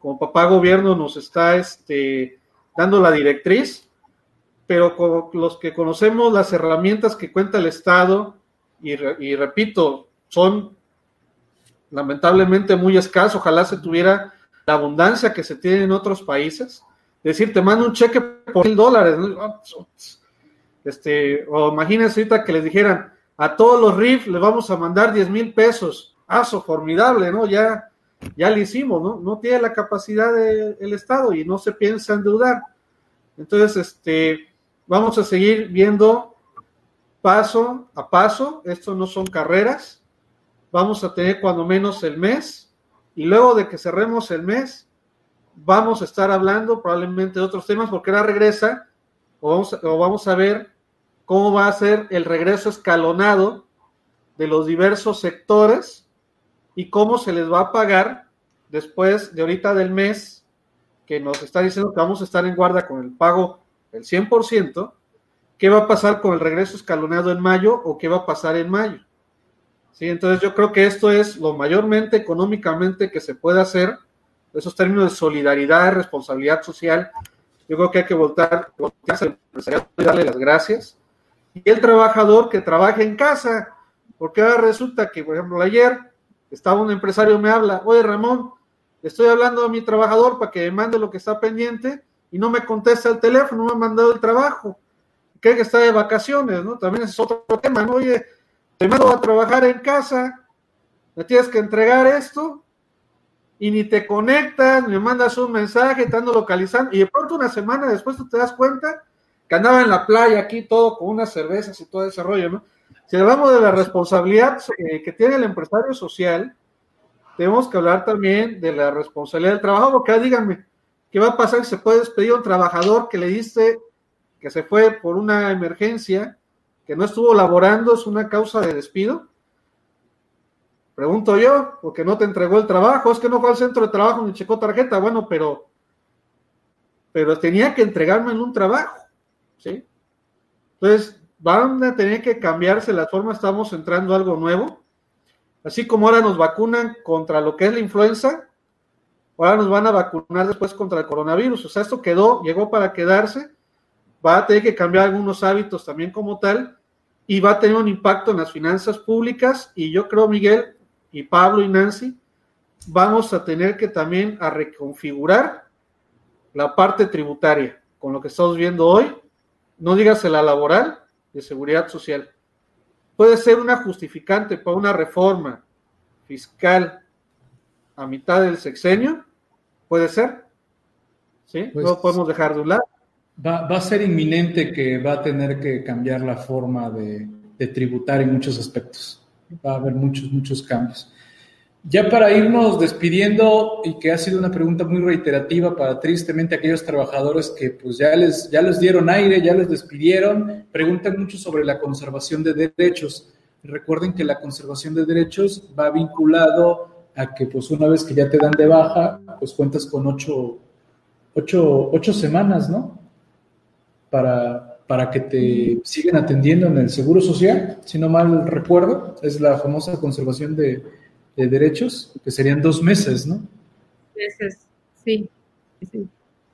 como papá gobierno nos está este, dando la directriz, pero con los que conocemos las herramientas que cuenta el Estado, y, re, y repito, son lamentablemente muy escasos, ojalá se tuviera la abundancia que se tiene en otros países, es decir, te mando un cheque por mil dólares, ¿no? Este, o imagínense ahorita que les dijeran, a todos los R I F les vamos a mandar diez mil pesos, ah, eso formidable, ¿no? Ya, ya lo hicimos, ¿no? No tiene la capacidad del de, Estado y no se piensa endeudar. Entonces, este, vamos a seguir viendo paso a paso, esto no son carreras, vamos a tener cuando menos el mes, y luego de que cerremos el mes, vamos a estar hablando probablemente de otros temas, porque ahora regresa, o vamos, a, o vamos a ver cómo va a ser el regreso escalonado de los diversos sectores y cómo se les va a pagar después de ahorita del mes, que nos está diciendo que vamos a estar en guardia con el pago del cien por ciento, qué va a pasar con el regreso escalonado en mayo o qué va a pasar en mayo. ¿Sí? Entonces yo creo que esto es lo mayormente económicamente que se puede hacer, esos términos de solidaridad, responsabilidad social. Yo creo que hay que voltar, voltearse al empresariado y darle las gracias. Y el trabajador que trabaje en casa, porque ahora resulta que, por ejemplo, ayer estaba un empresario, me habla, oye Ramón, estoy hablando a mi trabajador para que me mande lo que está pendiente y no me contesta el teléfono, no me ha mandado el trabajo, cree que está de vacaciones, ¿no? También es otro tema, ¿no? Oye, te mando a trabajar en casa, me tienes que entregar esto y ni te conectas, me mandas un mensaje, te ando localizando y de pronto una semana después tú te das cuenta que andaba en la playa aquí todo con unas cervezas y todo ese rollo, ¿no? Si hablamos de la responsabilidad eh, que tiene el empresario social, tenemos que hablar también de la responsabilidad del trabajador, porque ah, díganme, ¿qué va a pasar si se puede despedir a un trabajador que le diste, que se fue por una emergencia, que no estuvo laborando, es una causa de despido? Pregunto yo, porque no te entregó el trabajo, es que no fue al centro de trabajo ni checó tarjeta, bueno, pero, pero tenía que entregarme en un trabajo, ¿sí? Entonces, van a tener que cambiarse las formas, estamos entrando a algo nuevo, así como ahora nos vacunan contra lo que es la influenza, ahora nos van a vacunar después contra el coronavirus, o sea, esto quedó, llegó para quedarse, va a tener que cambiar algunos hábitos también como tal, y va a tener un impacto en las finanzas públicas, y yo creo, Miguel, y Pablo y Nancy, vamos a tener que también a reconfigurar la parte tributaria, con lo que estamos viendo hoy, no dígase la laboral, de seguridad social. Puede ser una justificante para una reforma fiscal a mitad del sexenio, puede ser, ¿sí? Pues, no lo podemos dejar de un lado. Va, va a ser inminente que va a tener que cambiar la forma de, de tributar en muchos aspectos. Va a haber muchos, muchos cambios. Ya para irnos despidiendo, y que ha sido una pregunta muy reiterativa para tristemente aquellos trabajadores que pues ya les, ya les dieron aire, ya les despidieron, preguntan mucho sobre la conservación de derechos. Recuerden que la conservación de derechos va vinculado a que pues una vez que ya te dan de baja, pues cuentas con ocho, ocho, ocho semanas, ¿no? Para, para que te sigan atendiendo en el Seguro Social, si no mal recuerdo, es la famosa conservación de de derechos, que serían dos meses, ¿no? Meses, sí, sí.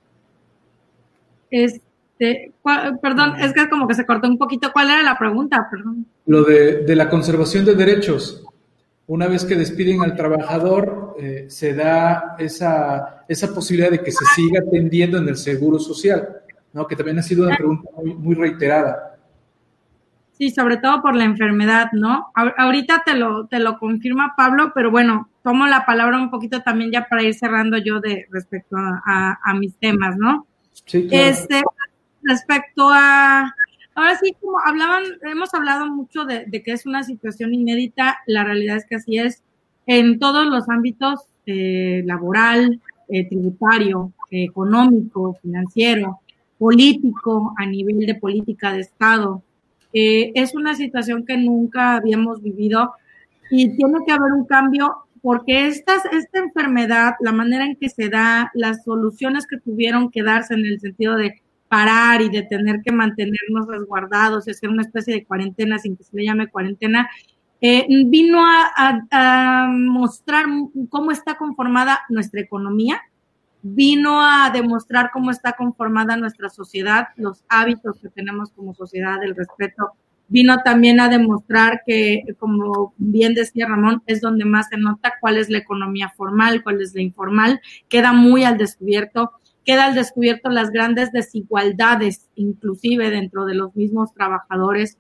Este, perdón, es que como que se cortó un poquito. ¿Cuál era la pregunta? Perdón. Lo de, de la conservación de derechos. Una vez que despiden al trabajador, eh, se da esa, esa posibilidad de que se siga atendiendo en el Seguro Social, ¿no? Que también ha sido una pregunta muy, muy reiterada. Sí, sobre todo por la enfermedad, ¿no? Ahorita te lo, te lo confirma Pablo, pero bueno, tomo la palabra un poquito también ya para ir cerrando yo de respecto a, a, a mis temas, ¿no? Sí, claro. Este, respecto a, ahora sí, como hablaban, hemos hablado mucho de, de que es una situación inédita, la realidad es que así es, en todos los ámbitos, eh, laboral, eh, tributario, eh, económico, financiero, político, a nivel de política de Estado. Eh, es una situación que nunca habíamos vivido y tiene que haber un cambio porque estas, esta enfermedad, la manera en que se da, las soluciones que tuvieron que darse en el sentido de parar y de tener que mantenernos resguardados y hacer una especie de cuarentena sin que se le llame cuarentena, eh, vino a, a, a mostrar cómo está conformada nuestra economía, vino a demostrar cómo está conformada nuestra sociedad, los hábitos que tenemos como sociedad, el respeto. Vino también a demostrar que, como bien decía Ramón, es donde más se nota cuál es la economía formal, cuál es la informal. Queda muy al descubierto, queda al descubierto las grandes desigualdades, inclusive dentro de los mismos trabajadores.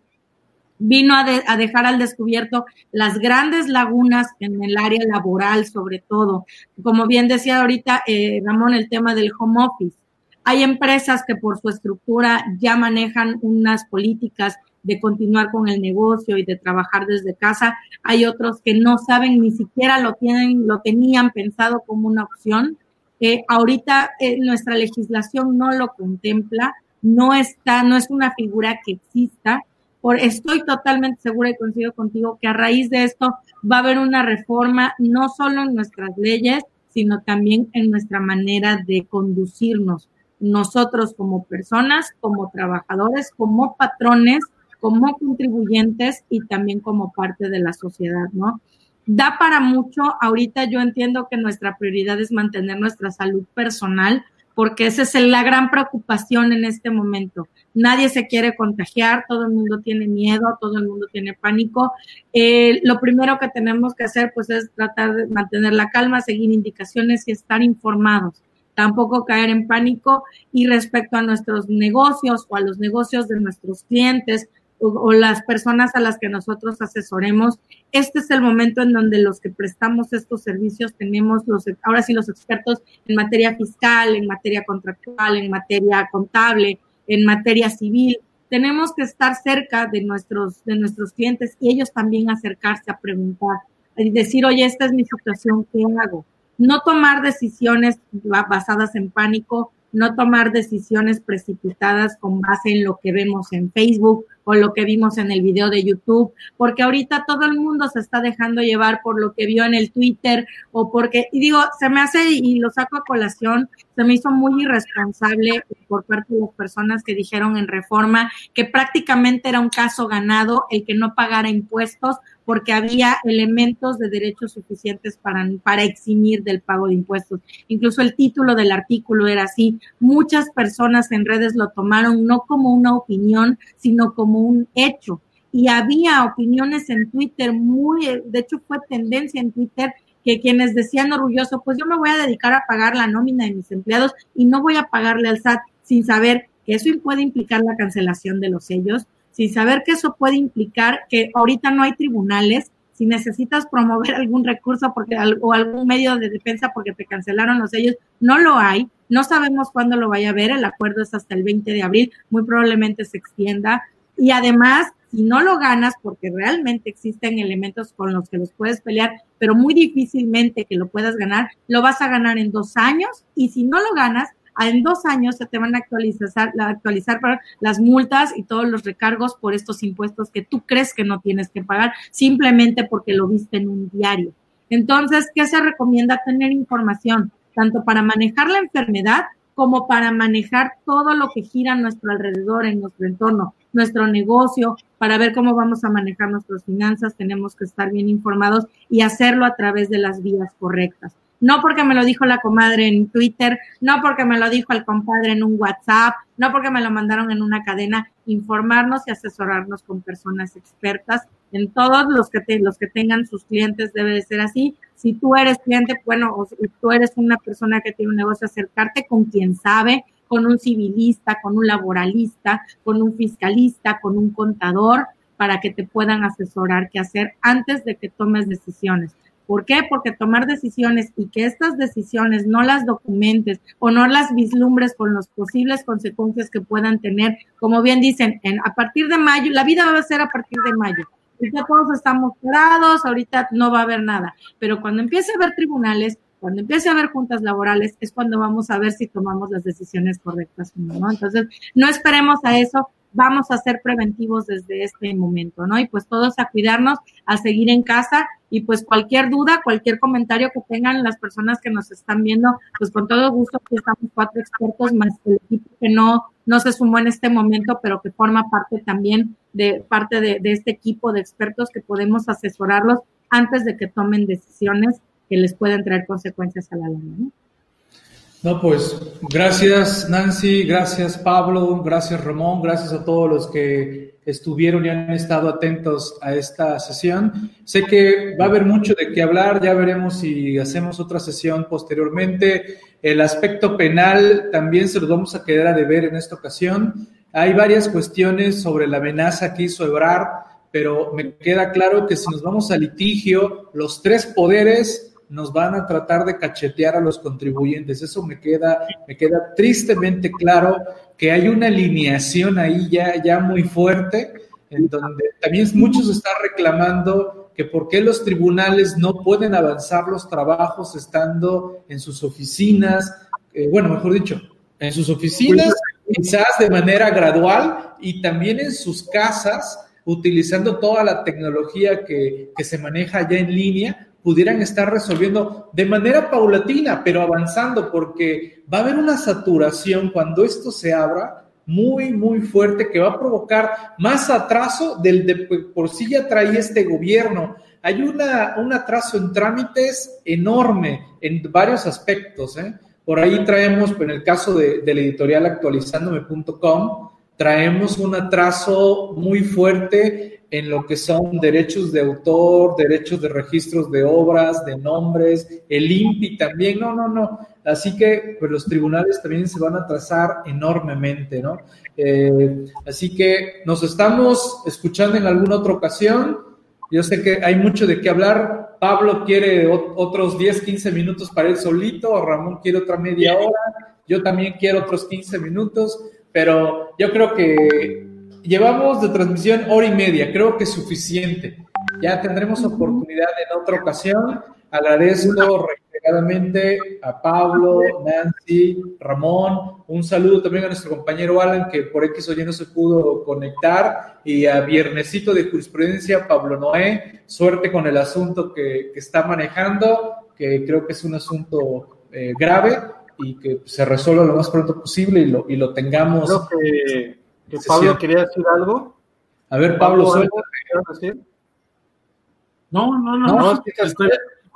Vino a, de, a dejar al descubierto las grandes lagunas en el área laboral, sobre todo. Como bien decía ahorita eh, Ramón, el tema del home office. Hay empresas que por su estructura ya manejan unas políticas de continuar con el negocio y de trabajar desde casa. Hay otros que no saben, ni siquiera lo tienen, lo tenían pensado como una opción. Eh, ahorita eh, nuestra legislación no lo contempla, no está, no es una figura que exista. Por, estoy totalmente segura y coincido contigo que a raíz de esto va a haber una reforma no solo en nuestras leyes, sino también en nuestra manera de conducirnos. Nosotros como personas, como trabajadores, como patrones, como contribuyentes y también como parte de la sociedad, ¿no? Da para mucho. Ahorita yo entiendo que nuestra prioridad es mantener nuestra salud personal, porque esa es la gran preocupación en este momento. Nadie se quiere contagiar, todo el mundo tiene miedo, todo el mundo tiene pánico. Eh, lo primero que tenemos que hacer, pues, es tratar de mantener la calma, seguir indicaciones y estar informados. Tampoco caer en pánico. Y respecto a nuestros negocios o a los negocios de nuestros clientes o, o las personas a las que nosotros asesoremos, este es el momento en donde los que prestamos estos servicios tenemos los, ahora sí, los expertos en materia fiscal, en materia contractual, en materia contable, en materia civil. Tenemos que estar cerca de nuestros, de nuestros clientes y ellos también acercarse a preguntar y decir, oye, esta es mi situación, ¿qué hago? No tomar decisiones basadas en pánico, no tomar decisiones precipitadas con base en lo que vemos en Facebook o lo que vimos en el video de YouTube, porque ahorita todo el mundo se está dejando llevar por lo que vio en el Twitter o porque, y digo, se me hace, y lo saco a colación, se me hizo muy irresponsable por parte de las personas que dijeron en Reforma que prácticamente era un caso ganado el que no pagara impuestos porque había elementos de derechos suficientes para, para eximir del pago de impuestos. Incluso el título del artículo era así. Muchas personas en redes lo tomaron no como una opinión, sino como un hecho. Y había opiniones en Twitter muy, de hecho fue tendencia en Twitter, que quienes decían orgulloso, pues yo me voy a dedicar a pagar la nómina de mis empleados y no voy a pagarle al S A T, sin saber que eso puede implicar la cancelación de los sellos, sin saber que eso puede implicar que ahorita no hay tribunales. Si necesitas promover algún recurso porque o algún medio de defensa porque te cancelaron los sellos, no lo hay. No sabemos cuándo lo vaya a ver. El acuerdo es hasta el veinte de abril, muy probablemente se extienda. Y además, si no lo ganas, porque realmente existen elementos con los que los puedes pelear, pero muy difícilmente que lo puedas ganar, lo vas a ganar en dos años. Y si no lo ganas, en dos años se te van a actualizar, actualizar para las multas y todos los recargos por estos impuestos que tú crees que no tienes que pagar simplemente porque lo viste en un diario. Entonces, ¿qué se recomienda? Tener información, tanto para manejar la enfermedad como para manejar todo lo que gira a nuestro alrededor, en nuestro entorno, nuestro negocio, para ver cómo vamos a manejar nuestras finanzas. Tenemos que estar bien informados y hacerlo a través de las vías correctas. No porque me lo dijo la comadre en Twitter, no porque me lo dijo el compadre en un WhatsApp, no porque me lo mandaron en una cadena. Informarnos y asesorarnos con personas expertas. En todos los que te, los que tengan sus clientes debe de ser así. Si tú eres cliente, bueno, o si tú eres una persona que tiene un negocio, acercarte con quien sabe, con un civilista, con un laboralista, con un fiscalista, con un contador, para que te puedan asesorar qué hacer antes de que tomes decisiones. ¿Por qué? Porque tomar decisiones y que estas decisiones no las documentes o no las vislumbres con las posibles consecuencias que puedan tener, como bien dicen, en, a partir de mayo, la vida va a ser a partir de mayo. Ya todos estamos parados, ahorita no va a haber nada. Pero cuando empiece a haber tribunales, cuando empiece a haber juntas laborales, es cuando vamos a ver si tomamos las decisiones correctas o no, ¿no? Entonces, no esperemos a eso. Vamos a ser preventivos desde este momento, ¿no? Y pues todos a cuidarnos, a seguir en casa, y pues cualquier duda, cualquier comentario que tengan las personas que nos están viendo, pues con todo gusto, aquí estamos cuatro expertos más el equipo que no, no se sumó en este momento, pero que forma parte también de parte de, de este equipo de expertos que podemos asesorarlos antes de que tomen decisiones que les puedan traer consecuencias a la larga, ¿no? No, pues gracias Nancy, gracias Pablo, gracias Ramón, gracias a todos los que estuvieron y han estado atentos a esta sesión. Sé que va a haber mucho de qué hablar, ya veremos si hacemos otra sesión posteriormente. El aspecto penal también se los vamos a quedar a deber en esta ocasión. Hay varias cuestiones sobre la amenaza que hizo Ebrard, pero me queda claro que si nos vamos a litigio, los tres poderes nos van a tratar de cachetear a los contribuyentes. Eso me queda, me queda tristemente claro que hay una alineación ahí ya, ya muy fuerte, en donde también muchos están reclamando que por qué los tribunales no pueden avanzar los trabajos estando en sus oficinas, eh, bueno, mejor dicho, en sus oficinas, quizás de manera gradual, y también en sus casas, utilizando toda la tecnología que, que se maneja ya en línea, pudieran estar resolviendo de manera paulatina, pero avanzando, porque va a haber una saturación cuando esto se abra muy, muy fuerte, que va a provocar más atraso del de por sí ya traía este gobierno. Hay una, un atraso en trámites enorme en varios aspectos, ¿eh? Por ahí traemos, en el caso de, de la editorial actualizándome punto com, traemos un atraso muy fuerte en lo que son derechos de autor, derechos de registros de obras, de nombres, el I N P I también, no, no, no. Así que pues, los tribunales también se van a atrasar enormemente, ¿no? Eh, así que nos estamos escuchando en alguna otra ocasión. Yo sé que hay mucho de qué hablar. Pablo quiere o- otros diez, quince minutos para él solito, Ramón quiere otra media hora, yo también quiero otros quince minutos, pero yo creo que llevamos de transmisión hora y media, creo que es suficiente. Ya tendremos oportunidad en otra ocasión. Agradezco reiteradamente a Pablo, Nancy, Ramón. Un saludo también a nuestro compañero Alan, que por X o Y no se pudo conectar. Y a Viernesito de Jurisprudencia, Pablo Noé. Suerte con el asunto que, que está manejando, que creo que es un asunto eh, grave y que se resuelva lo más pronto posible y lo, y lo tengamos. Creo que, que Pablo quería decir algo. A ver, Pablo, Pablo, suelta. ¿quieres decir? No, no, no, No, no, es que estoy-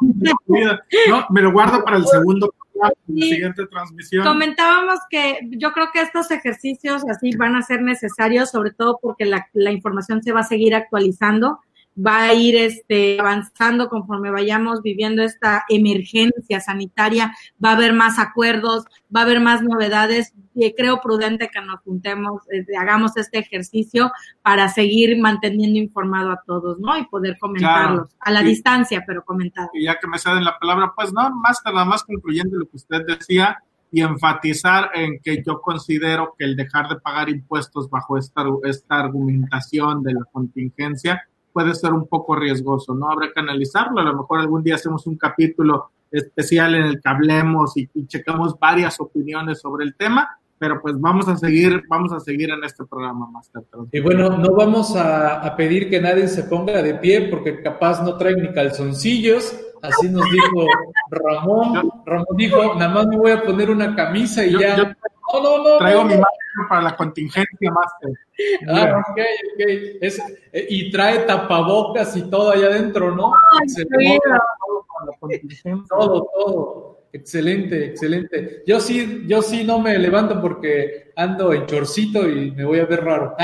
no, me lo guardo para el segundo programa, la Sí. siguiente transmisión. Comentábamos que yo creo que estos ejercicios así van a ser necesarios, sobre todo porque la, la información se va a seguir actualizando, va a ir este, avanzando conforme vayamos viviendo esta emergencia sanitaria, va a haber más acuerdos, va a haber más novedades, y creo prudente que nos juntemos, eh, hagamos este ejercicio para seguir manteniendo informado a todos, ¿no? Y poder comentarlos, Claro, a la sí. distancia, pero comentados. Y ya que me ceden la palabra, pues no, más nada más concluyendo lo que usted decía y enfatizar en que yo considero que el dejar de pagar impuestos bajo esta, esta argumentación de la contingencia puede ser un poco riesgoso, ¿no? Habrá que analizarlo, a lo mejor algún día hacemos un capítulo especial en el que hablemos y, y checamos varias opiniones sobre el tema, pero pues vamos a seguir, vamos a seguir en este programa más tarde. Y bueno, no vamos a, a pedir que nadie se ponga de pie porque capaz no traen ni calzoncillos, así nos dijo Ramón. Ramón dijo, nada más me voy a poner una camisa y Yo- ya. yo no, no, no. Traigo no, mi no. máscara para la contingencia, Master. Ah, ok, ok. Es, eh, y trae tapabocas y todo allá adentro, ¿no? Excelente. Para la contingencia. Todo, todo. Excelente, excelente. Yo sí, yo sí no me levanto porque ando en chorcito y me voy a ver raro.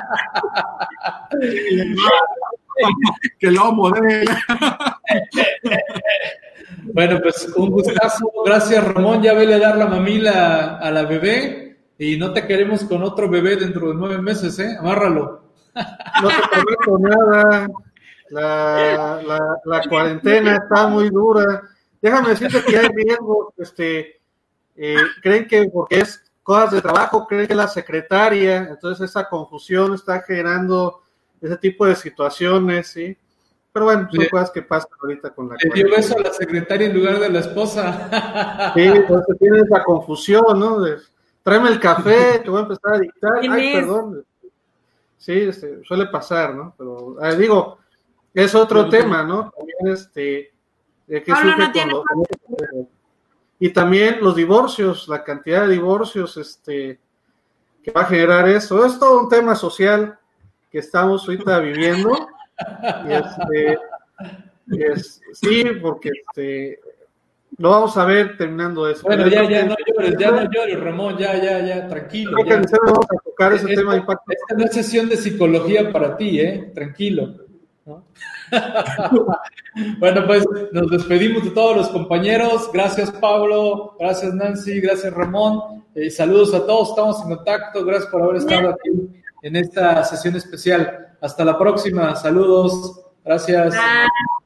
Que lomo de él. Bueno, pues un gustazo. Gracias, Ramón. Ya vele a dar la mamila a la bebé y no te queremos con otro bebé dentro de nueve meses, ¿eh? Amárralo. No te prometo nada. La, la, la cuarentena está muy dura. Déjame decirte que hay riesgos. Este, eh, creen que porque es cosas de trabajo, creen que es la secretaria, entonces esa confusión está generando ese tipo de situaciones, ¿sí? Pero bueno, son Le- cosas que pasan ahorita con la Le dio cuarentena. beso a la secretaria en lugar de la esposa. Sí, entonces tiene esa confusión, ¿no? De, tráeme el café, te voy a empezar a dictar. ¿Quién Ay, es? perdón. Sí, este, suele pasar, ¿no? Pero, ah, digo, es otro tema, ¿no? También, este, eh, que Pablo surge no tiene cuando- y también los divorcios, la cantidad de divorcios, este, que va a generar eso. Es todo un tema social que estamos ahorita viviendo. Y este, es, sí, porque este, Lo vamos a ver terminando eso. Bueno, ya, ya no llores, ya no llores, Ramón, ya, ya, ya, tranquilo. Creo que en serio vamos a tocar ese esta, tema de impacto. Esta no es sesión de psicología para ti, ¿eh? Tranquilo, ¿no? Bueno, pues nos despedimos de todos los compañeros. Gracias, Pablo. Gracias, Nancy. Gracias, Ramón. Eh, saludos a todos. Estamos en contacto. Gracias por haber estado aquí en esta sesión especial. Hasta la próxima. Saludos. Gracias. Bye.